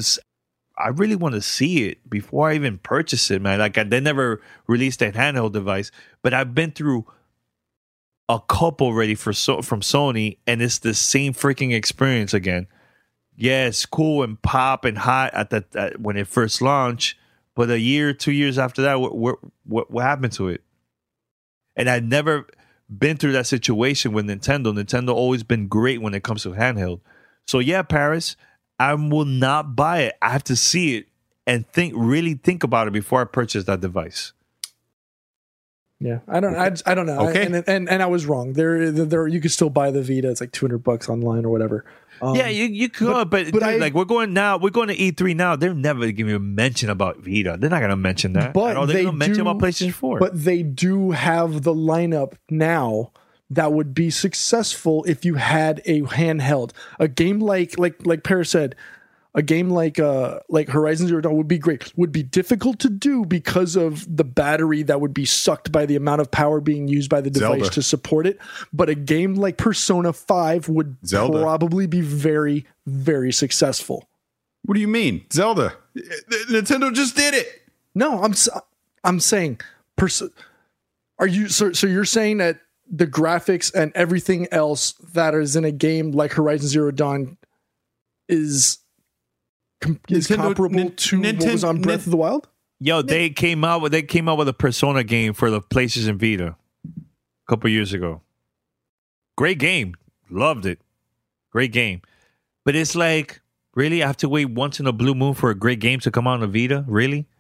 I really want to see it before I even purchase it, man. Like they never released a handheld device, but I've been through a couple already from Sony, and it's the same freaking experience again. Yeah, it's cool and pop and hot at when it first launched, but a year, 2 years after that, what happened to it? And I've never been through that situation with Nintendo. Nintendo always been great when it comes to handheld. So yeah, Paris, I will not buy it. I have to see it and really think about it before I purchase that device. Yeah, I don't know. Okay, and I was wrong. There, you could still buy the Vita. It's like $200 online or whatever. Yeah, you could, but like we're going to E3 now. They're never going to mention about Vita. They're not going to mention that. But they're going to mention about PlayStation 4. But they do have the lineup now that would be successful if you had a handheld. A game like Paris said, a game like Horizon Zero Dawn would be great. Would be difficult to do because of the battery that would be sucked by the amount of power being used by the device to support it. But a game like Persona 5 would probably be very, very successful. What do you mean, Zelda? Nintendo just did it. No, I'm saying, are you so you're saying that the graphics and everything else that is in a game like Horizon Zero Dawn is comparable to what was on Breath of the Wild? Yo, they came out with a Persona game for the PlayStation Vita a couple years ago. Great game. Loved it. Great game. But it's like, really? I have to wait once in a blue moon for a great game to come out on the Vita? Really?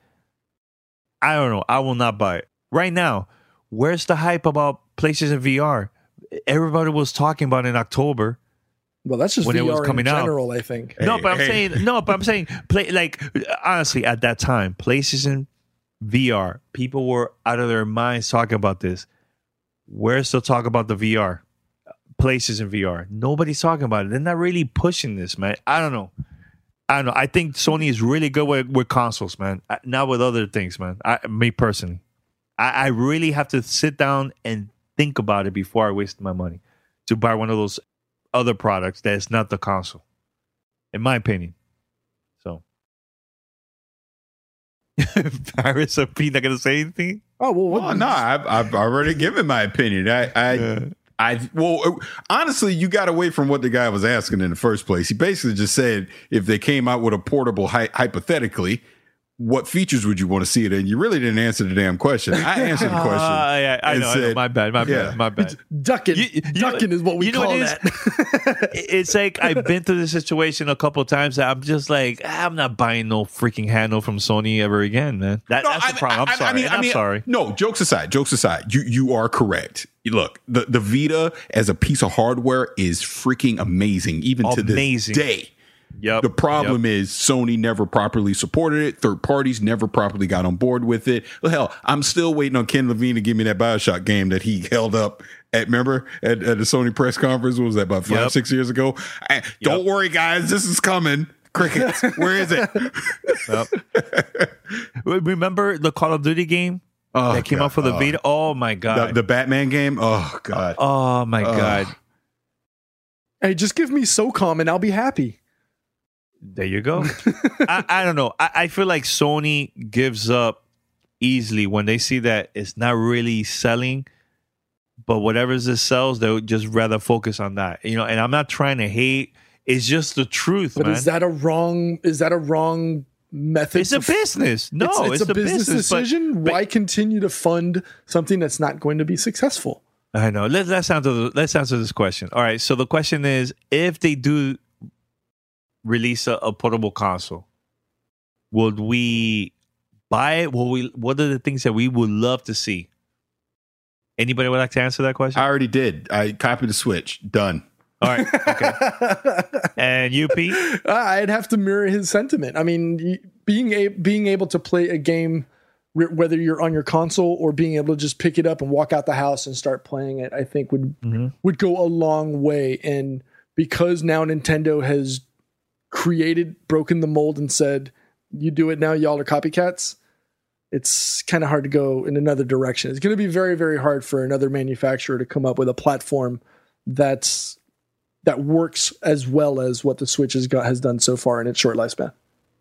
I don't know. I will not buy it. Right now, where's the hype about PlayStation VR? Everybody was talking about it in October. Well, that's just when VR it was coming in general, I think. I'm saying, honestly, at that time, PlayStation VR, people were out of their minds talking about this. Where's the talk about the VR? PlayStation VR. Nobody's talking about it. They're not really pushing this, man. I don't know. I think Sony is really good with consoles, man. Not with other things, man. Me personally. I really have to sit down and think about it before I waste my money to buy one of those other products that is not the console, in my opinion. So, Paris or Pete not gonna say anything? Oh well, no, I've already given my opinion. Well, honestly, you got away from what the guy was asking in the first place. He basically just said if they came out with a portable, hypothetically, what features would you want to see it in? You really didn't answer the damn question. I answered the question. I know. My bad. Ducking is what we call that. It's like I've been through this situation a couple of times that I'm just like, I'm not buying no freaking handle from Sony ever again, man. That's the problem. I'm sorry. I'm sorry. No, jokes aside. You are correct. Look, the Vita as a piece of hardware is freaking amazing, even to this day. Yep. The problem is Sony never properly supported it. Third parties never properly got on board with it. Well, hell, I'm still waiting on Ken Levine to give me that BioShock game that he held up at the Sony press conference. What was that, about 5-6 years ago? Don't worry, guys. This is coming. Crickets. Where is it? Remember the Call of Duty game that came out for the Vita? Oh, my God. The Batman game? Oh, God. Oh, my God. Hey, just give me SOCOM and I'll be happy. There you go. I don't know. I feel like Sony gives up easily when they see that it's not really selling, but whatever it sells, they would just rather focus on that. You know, and I'm not trying to hate. It's just the truth, but man. Is that a wrong method? It's a business. No, it's a business decision. Why continue to fund something that's not going to be successful? I know. Let's answer this question. All right. So the question is, if they do release a portable console, would we buy it? What are the things that we would love to see? Anybody would like to answer that question? I already did. I copied the Switch. Done. All right. Okay. And you, Pete? I'd have to mirror his sentiment. I mean, being able to play a game whether you're on your console or being able to just pick it up and walk out the house and start playing it, I think would go a long way. And because now Nintendo has broken the mold and said, you do it now, y'all are copycats, it's kind of hard to go in another direction. It's going to be very, very hard for another manufacturer to come up with a platform that works as well as what the Switch has done so far in its short lifespan.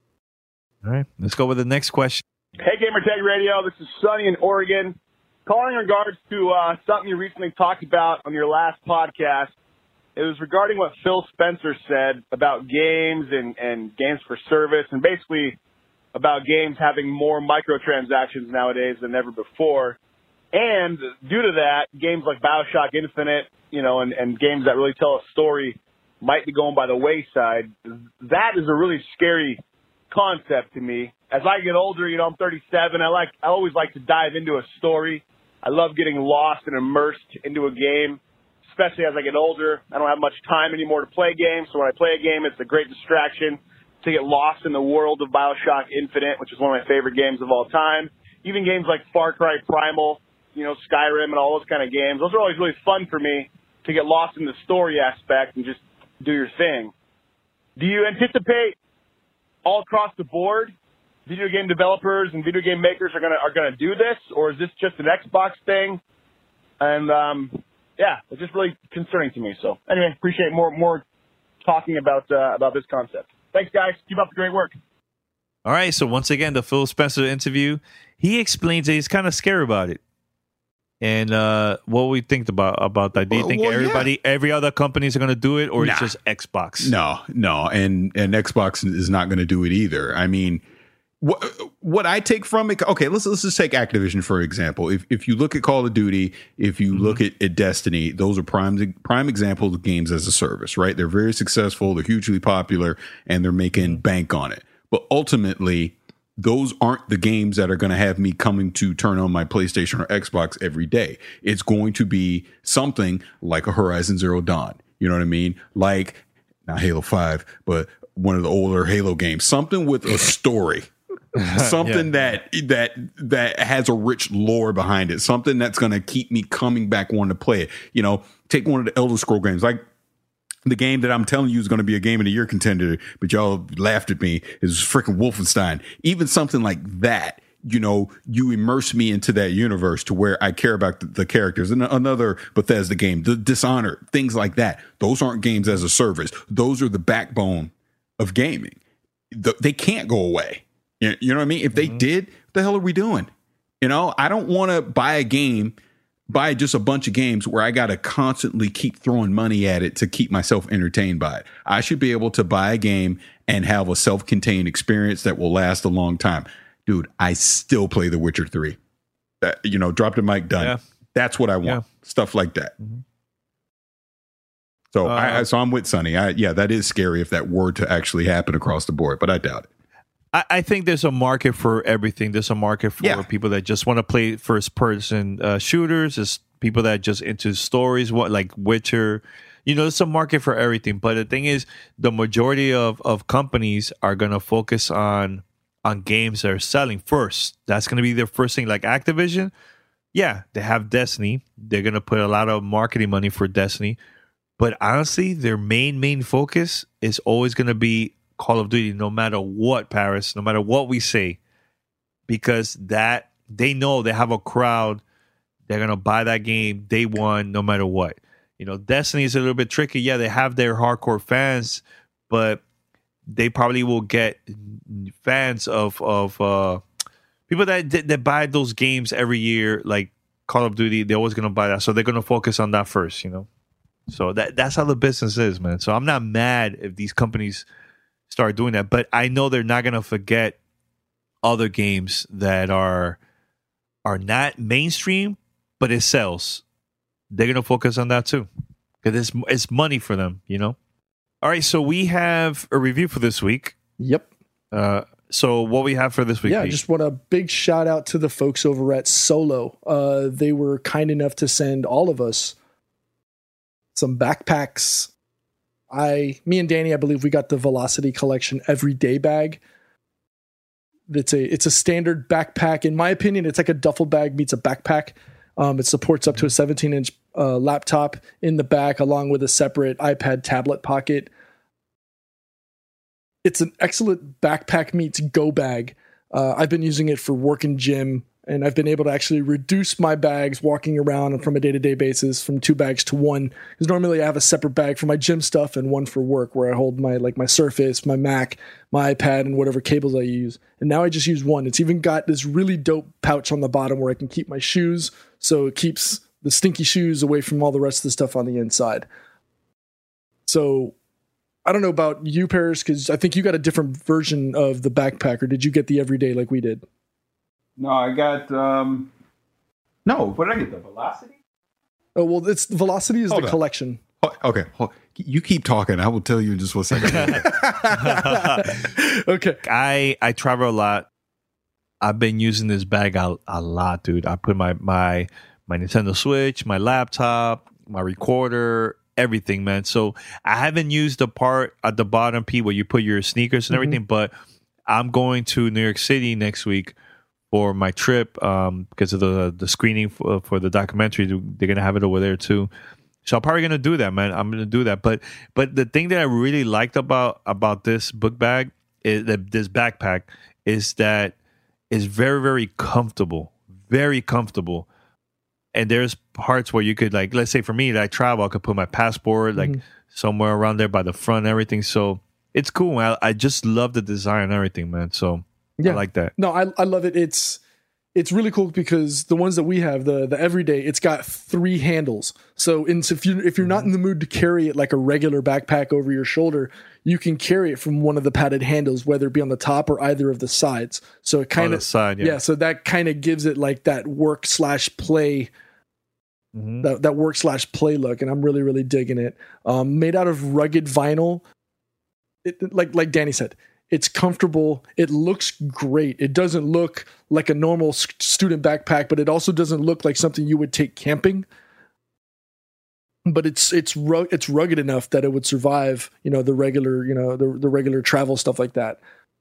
All right, let's go with the next question. Hey, Gamertag Radio. This is Sonny in Oregon. Calling in regards to something you recently talked about on your last podcast. It was regarding what Phil Spencer said about games and games for service, and basically about games having more microtransactions nowadays than ever before. And due to that, games like BioShock Infinite, and games that really tell a story might be going by the wayside. That is a really scary concept to me. As I get older, I'm 37. I always like to dive into a story. I love getting lost and immersed into a game, especially as I get older. I don't have much time anymore to play games, so when I play a game, it's a great distraction to get lost in the world of BioShock Infinite, which is one of my favorite games of all time. Even games like Far Cry Primal, Skyrim and all those kind of games. Those are always really fun for me to get lost in the story aspect and just do your thing. Do you anticipate all across the board video game developers and video game makers are gonna do this, or is this just an Xbox thing? And it's just really concerning to me. So anyway, appreciate more talking about this concept. Thanks, guys. Keep up the great work. All right. So once again, the Phil Spencer interview, he explains that he's kind of scared about it. And what we think about that? Do you think every other companies are going to do it, or it's just Xbox? No, and Xbox is not going to do it either. I mean, what I take from it, okay, let's just take Activision for example. If you look at Call of Duty, if you look at Destiny, those are prime examples of games as a service, right? They're very successful, they're hugely popular, and they're making bank on it. But ultimately, those aren't the games that are going to have me coming to turn on my PlayStation or Xbox every day. It's going to be something like a Horizon Zero Dawn. You know what I mean? Like, not Halo 5, but one of the older Halo games. Something with a story. Something that has a rich lore behind it. Something that's going to keep me coming back wanting to play it. Take one of the Elder Scrolls games, like the game that I'm telling you is going to be a Game of the Year contender, but y'all laughed at me, is freaking Wolfenstein. Even something like that, you immerse me into that universe to where I care about the characters. And another Bethesda game, the Dishonored, things like that. Those aren't games as a service. Those are the backbone of gaming. They can't go away. You know what I mean? If they did, what the hell are we doing? I don't want to buy just a bunch of games where I got to constantly keep throwing money at it to keep myself entertained by it. I should be able to buy a game and have a self-contained experience that will last a long time. Dude, I still play The Witcher 3. Drop the mic, done. Yeah. That's what I want. Yeah. Stuff like that. So so I'm with Sonny. That is scary if that were to actually happen across the board, but I doubt it. I think there's a market for everything. There's a market for people that just want to play first-person shooters. There's people that just into stories, like Witcher. There's a market for everything. But the thing is, the majority of companies are going to focus on games that are selling first. That's going to be their first thing. Like Activision, they have Destiny. They're going to put a lot of marketing money for Destiny. But honestly, their main focus is always going to be Call of Duty, no matter what, Paris, no matter what we say, because that they know they have a crowd. They're going to buy that game day one, no matter what. Destiny is a little bit tricky. Yeah, they have their hardcore fans, but they probably will get fans of people that buy those games every year, like Call of Duty. They're always going to buy that, so they're going to focus on that first. So that's how the business is, man. So I'm not mad if these companies start doing that, but I know they're not going to forget other games that are not mainstream, but it sells. They're going to focus on that too, because it's money for them, All right, so we have a review for this week. Yep. So what we have for this week? Yeah, I just want a big shout out to the folks over at Solo. They were kind enough to send all of us some backpacks. Me and Danny, I believe we got the Velocity Collection Everyday bag. it's a standard backpack. In my opinion, it's like a duffel bag meets a backpack. It supports up to a 17-inch laptop in the back, along with a separate iPad tablet pocket. It's an excellent backpack meets go bag. I've been using it for work and gym, and I've been able to actually reduce my bags walking around from a day-to-day basis from 2 bags to 1. Because normally I have a separate bag for my gym stuff and one for work, where I hold my Surface, my Mac, my iPad, and whatever cables I use. And now I just use one. It's even got this really dope pouch on the bottom where I can keep my shoes, so it keeps the stinky shoes away from all the rest of the stuff on the inside. So I don't know about you, Paris, because I think you got a different version of the backpack, or did you get the everyday like we did? No, I got no. What did I get? The Velocity? Oh well, Velocity is the collection. Oh, okay, you keep talking. I will tell you in just 1 second. Okay. I travel a lot. I've been using this bag a lot, dude. I put my Nintendo Switch, my laptop, my recorder, everything, man. So I haven't used the part at the bottom, P, where you put your sneakers and everything, but I'm going to New York City next week for my trip because of the screening for the documentary. They're going to have it over there too. So I'm probably going to do that, man. I'm going to do that. But the thing that I really liked about this book bag, this backpack, is that it's very, very comfortable. Very comfortable. And there's parts where you could, like, let's say for me that I travel, I could put my passport like somewhere around there by the front and everything. So it's cool, man. I just love the design and everything, man. So I like that. No, I love it. It's really cool because the ones that we have, the everyday, it's got 3 handles. So if you're not in the mood to carry it like a regular backpack over your shoulder, you can carry it from one of the padded handles, whether it be on the top or either of the sides. So it kind of so that kind of gives it like that work/play. That work/play look, and I'm really, really digging it. Made out of rugged vinyl. Like Danny said, it's comfortable. It looks great. It doesn't look like a normal student backpack, but it also doesn't look like something you would take camping. But it's rugged enough that it would survive, the regular, the regular travel stuff like that.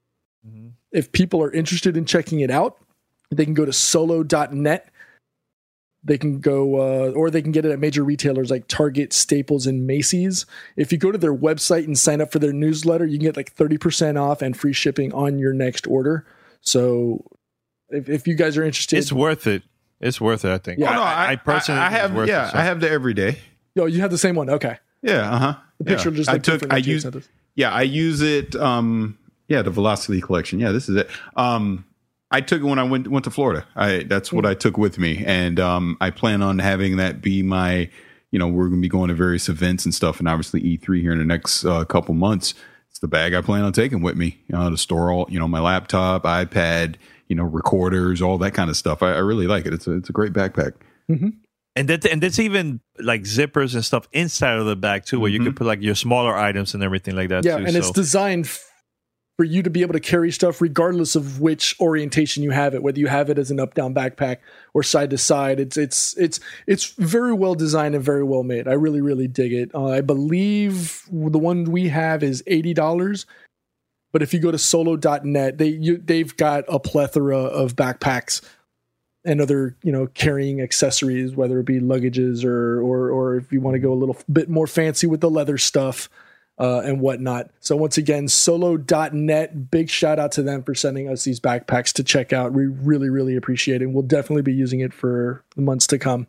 If people are interested in checking it out, they can go to solo.net. They can go, or they can get it at major retailers like Target, Staples, and Macy's. If you go to their website and sign up for their newsletter, you can get like 30% off and free shipping on your next order. So if you guys are interested, it's worth it. It's worth it, I think. Yeah, I personally, I have the everyday. Oh, you have the same one. Okay. Yeah. The picture just like I use it. The Velocity collection. Yeah, this is it. I took it when I went to Florida. That's what I took with me, and I plan on having that be my. We're going to be going to various events and stuff, and obviously E3 here in the next couple months. It's the bag I plan on taking with me to store all my laptop, iPad, recorders, all that kind of stuff. I really like it. It's a great backpack. Mm-hmm. And that's even like zippers and stuff inside of the bag too, where you can put like your smaller items and everything like that. Yeah, too, and it's designed for you to be able to carry stuff regardless of which orientation you have it, whether you have it as an up-down backpack or side to side. It's very well designed and very well made. I really, really dig it. I believe the one we have is $80, but if you go to solo.net, they've got a plethora of backpacks and other, carrying accessories, whether it be luggages or if you want to go a little bit more fancy with the leather stuff. And whatnot. So once again, solo.net, big shout out to them for sending us these backpacks to check out. We really, really appreciate it. We'll definitely be using it for the months to come.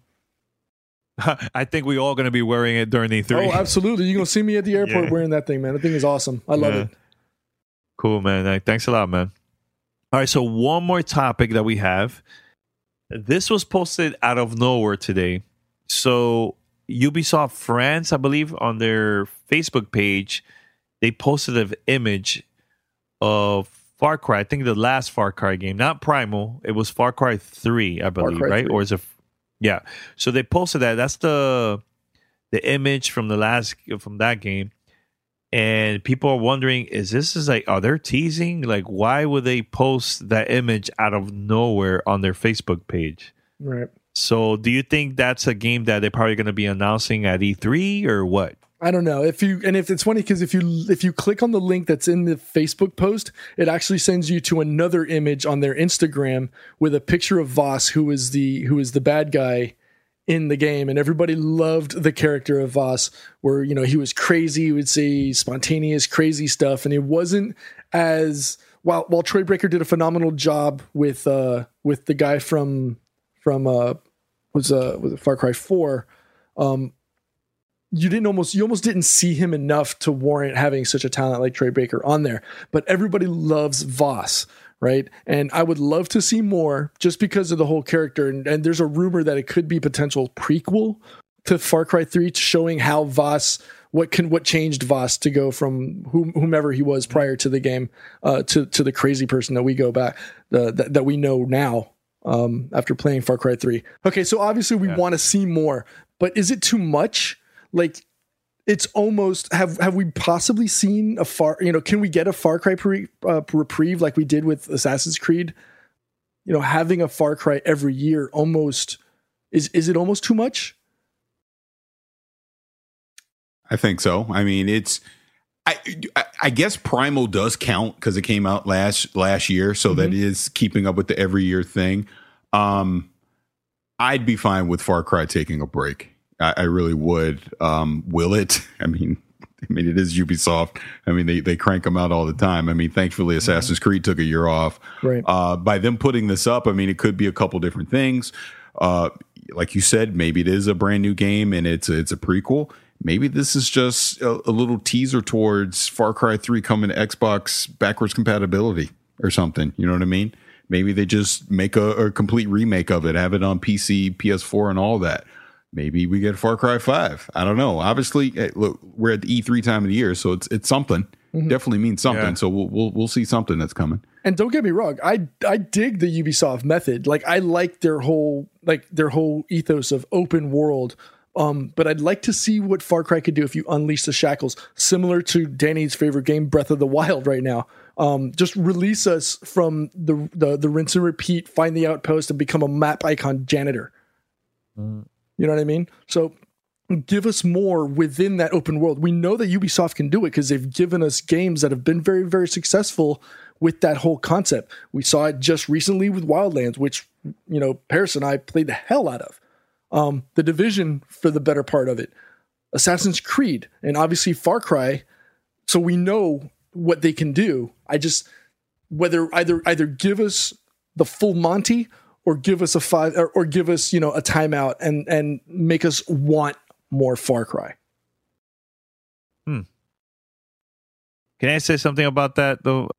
I think we're all going to be wearing it during E3. Oh, absolutely. You're going to see me at the airport wearing that thing, man. The thing is awesome. I love it. Cool, man. Thanks a lot, man. All right, so one more topic that we have. This was posted out of nowhere today. So Ubisoft France, I believe, on their Facebook page, they posted an image of Far Cry. I think the last Far Cry game, not Primal. It was Far Cry 3, I believe, right? 3. Or is it? Yeah. So they posted that. That's the image from that game, and people are wondering, are they teasing? Like, why would they post that image out of nowhere on their Facebook page? Right. So do you think that's a game that they're probably going to be announcing at E3 or what? I don't know if it's funny because if you click on the link that's in the Facebook post, it actually sends you to another image on their Instagram with a picture of Voss, who is the bad guy in the game, and everybody loved the character of Voss, where he was crazy, he would say spontaneous, crazy stuff, and it wasn't as while Troy Breaker did a phenomenal job with the guy from was it Far Cry 4. You almost didn't see him enough to warrant having such a talent like Troy Baker on there, but everybody loves Voss, right? And I would love to see more just because of the whole character. And there's a rumor that it could be potential prequel to Far Cry 3, showing how Voss, what changed Voss to go from whomever he was prior to the game to the crazy person that we go back that we know now after playing Far Cry 3. Okay, so obviously we want to see more, but is it too much? Like, it's almost have we possibly seen can we get a Far Cry reprieve like we did with Assassin's Creed? Having a Far Cry every year almost is it almost too much? I think so. I mean, I guess Primal does count because it came out last year, so that is keeping up with the every year thing. I'd be fine with Far Cry taking a break. I really would. Will it? I mean, it is Ubisoft. I mean, they crank them out all the time. I mean, thankfully, Assassin's Creed took a year off. Right. By them putting this up, I mean, it could be a couple different things. Like you said, maybe it is a brand new game and it's a prequel. Maybe this is just a little teaser towards Far Cry 3 coming to Xbox backwards compatibility or something. You know what I mean? Maybe they just make a complete remake of it, have it on PC, PS4, and all that. Maybe we get Far Cry 5. I don't know. Obviously, look, we're at the E3 time of the year, so it's something. Definitely means something. Yeah. So we'll see something that's coming. And don't get me wrong, I dig the Ubisoft method. Like, I like their whole ethos of open world. But I'd like to see what Far Cry could do if you unleash the shackles, similar to Danny's favorite game, Breath of the Wild, right now. Just release us from the rinse and repeat, find the outpost, and become a map icon janitor. You know what I mean? So give us more within that open world. We know that Ubisoft can do it because they've given us games that have been very, very successful with that whole concept. We saw it just recently with Wildlands, which, Paris and I played the hell out of. The Division for the better part of it, Assassin's Creed, and obviously Far Cry. So we know what they can do. I just, whether either give us the full Monty or give us a 5 or give us, a timeout and make us want more Far Cry. Can I say something about that though?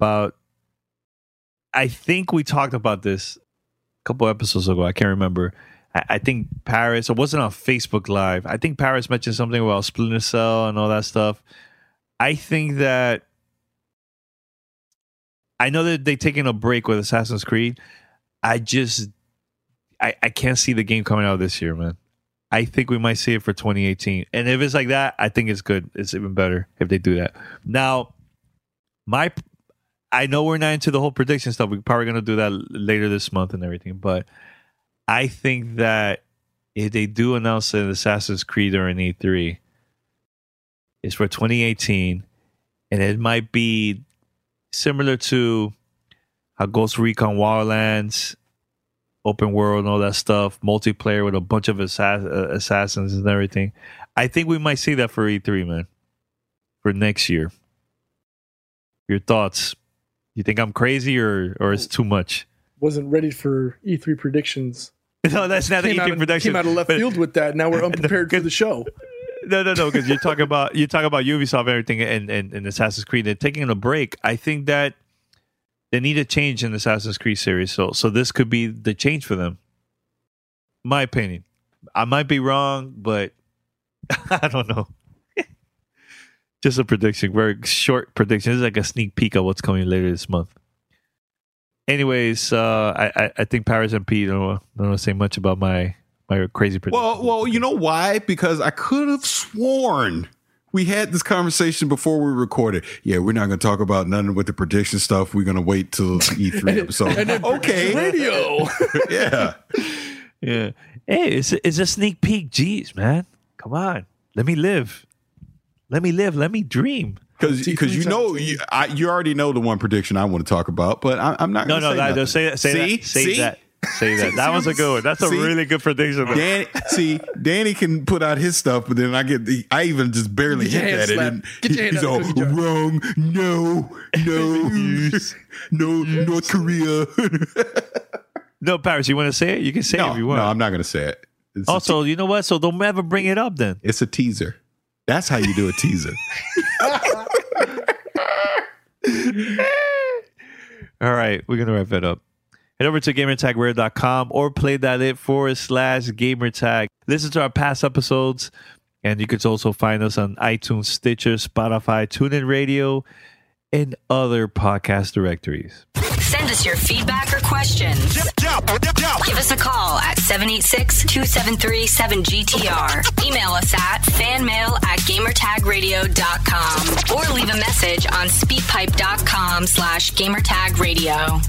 I think we talked about this a couple episodes ago. I can't remember. I think Paris, it wasn't on Facebook Live. I think Paris mentioned something about Splinter Cell and all that stuff. I think that I know that they're taking a break with Assassin's Creed. I can't see the game coming out this year, man. I think we might see it for 2018. And if it's like that, I think it's good. It's even better if they do that. Now, I know we're not into the whole prediction stuff. We're probably going to do that later this month and everything, but I think that if they do announce an Assassin's Creed or an E3, it's for 2018, and it might be similar to how Ghost Recon Wildlands, open world and all that stuff, multiplayer with a bunch of assassins and everything. I think we might see that for E3, man, for next year. Your thoughts? You think I'm crazy or it's too much? Wasn't ready for E3 predictions. No, that's not the E3 prediction. Came out of left field with that. Now we're unprepared for the show. No, because you're talking about Ubisoft and everything and Assassin's Creed. They're taking a break. I think that they need a change in the Assassin's Creed series. So this could be the change for them. My opinion. I might be wrong, but I don't know. Just a prediction, very short prediction. This is like a sneak peek of what's coming later this month. Anyways, I think Paris and Pete don't want to say much about my crazy prediction. Well, you know why? Because I could have sworn we had this conversation before we recorded. Yeah, we're not going to talk about none with the prediction stuff. We're going to wait till E3 episode. Okay, radio. Yeah. Hey, it's a sneak peek. Jeez, man, come on, let me live. Let me live. Let me dream. Because you already know the one prediction I want to talk about, but I'm not going to say say that. That was a good one. That's a really good prediction. Danny can put out his stuff, but then I even just barely hit at it. And he's all wrong. No, North Korea. No, Paris, you want to say it? You can say it if you want. No, I'm not going to say it. Also, you know what? So don't ever bring it up then. It's a teaser. That's how you do a teaser. All right, we're going to wrap it up. Head over to gamertagradio.com or play.it/gamertag. Listen to our past episodes, and you can also find us on iTunes, Stitcher, Spotify, TuneIn Radio, and other podcast directories. Send us your feedback or questions. Give us a call at 786-273-7GTR. Email us at fanmail@gamertagradio.com or leave a message on speakpipe.com/gamertagradio.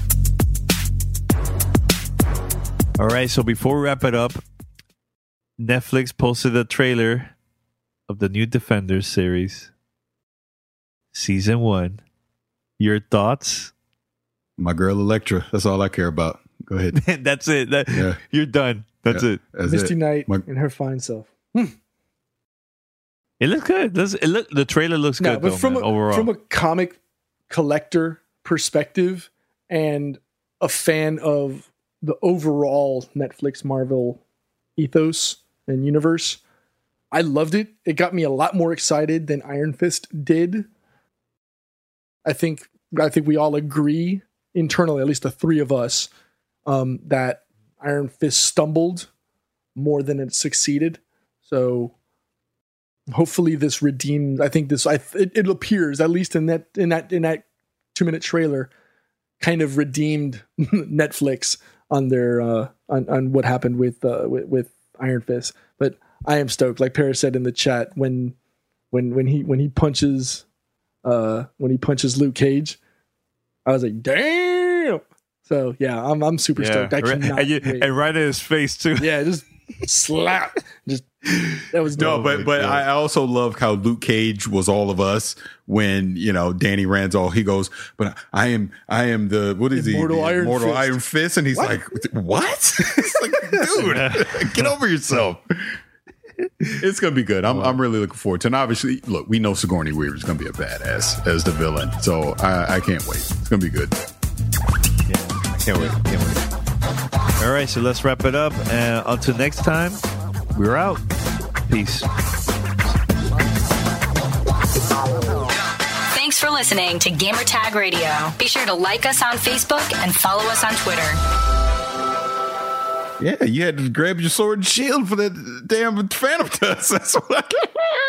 All right, so before we wrap it up, Netflix posted a trailer of the new Defenders series, Season 1. Your thoughts? My girl Elektra. That's all I care about. Go ahead. That's it. You're done. That's it. Misty Knight and her fine self. It looks good. The trailer looks good, but overall. From a comic collector perspective and a fan of the overall Netflix Marvel ethos and universe, I loved it. It got me a lot more excited than Iron Fist did. I think we all agree internally, at least the three of us, that Iron Fist stumbled more than it succeeded. So hopefully this redeems. I think it appears, at least in that 2-minute trailer, kind of redeemed Netflix on their on what happened with Iron Fist. But I am stoked. Like Paris said in the chat, when he punches Luke Cage, I was like, damn. So yeah, I'm super stoked. I cannot wait. And right in his face too. Yeah, just slap. Just that was dope. No, but I also love how Luke Cage was all of us when Danny Randall. He goes, but I am the what is Immortal he? Immortal Iron Iron Fist, and he's like, what? It's like, dude, get over yourself. It's gonna be good. I'm really looking forward to it. And obviously, look, we know Sigourney Weaver is gonna be a badass as the villain, so I can't wait. It's gonna be good. Yeah, I can't wait. All right, so let's wrap it up. And until next time, we're out. Peace. Thanks for listening to Gamertag Radio. Be sure to like us on Facebook and follow us on Twitter. Yeah, you had to grab your sword and shield for that damn Phantom Dust. That's what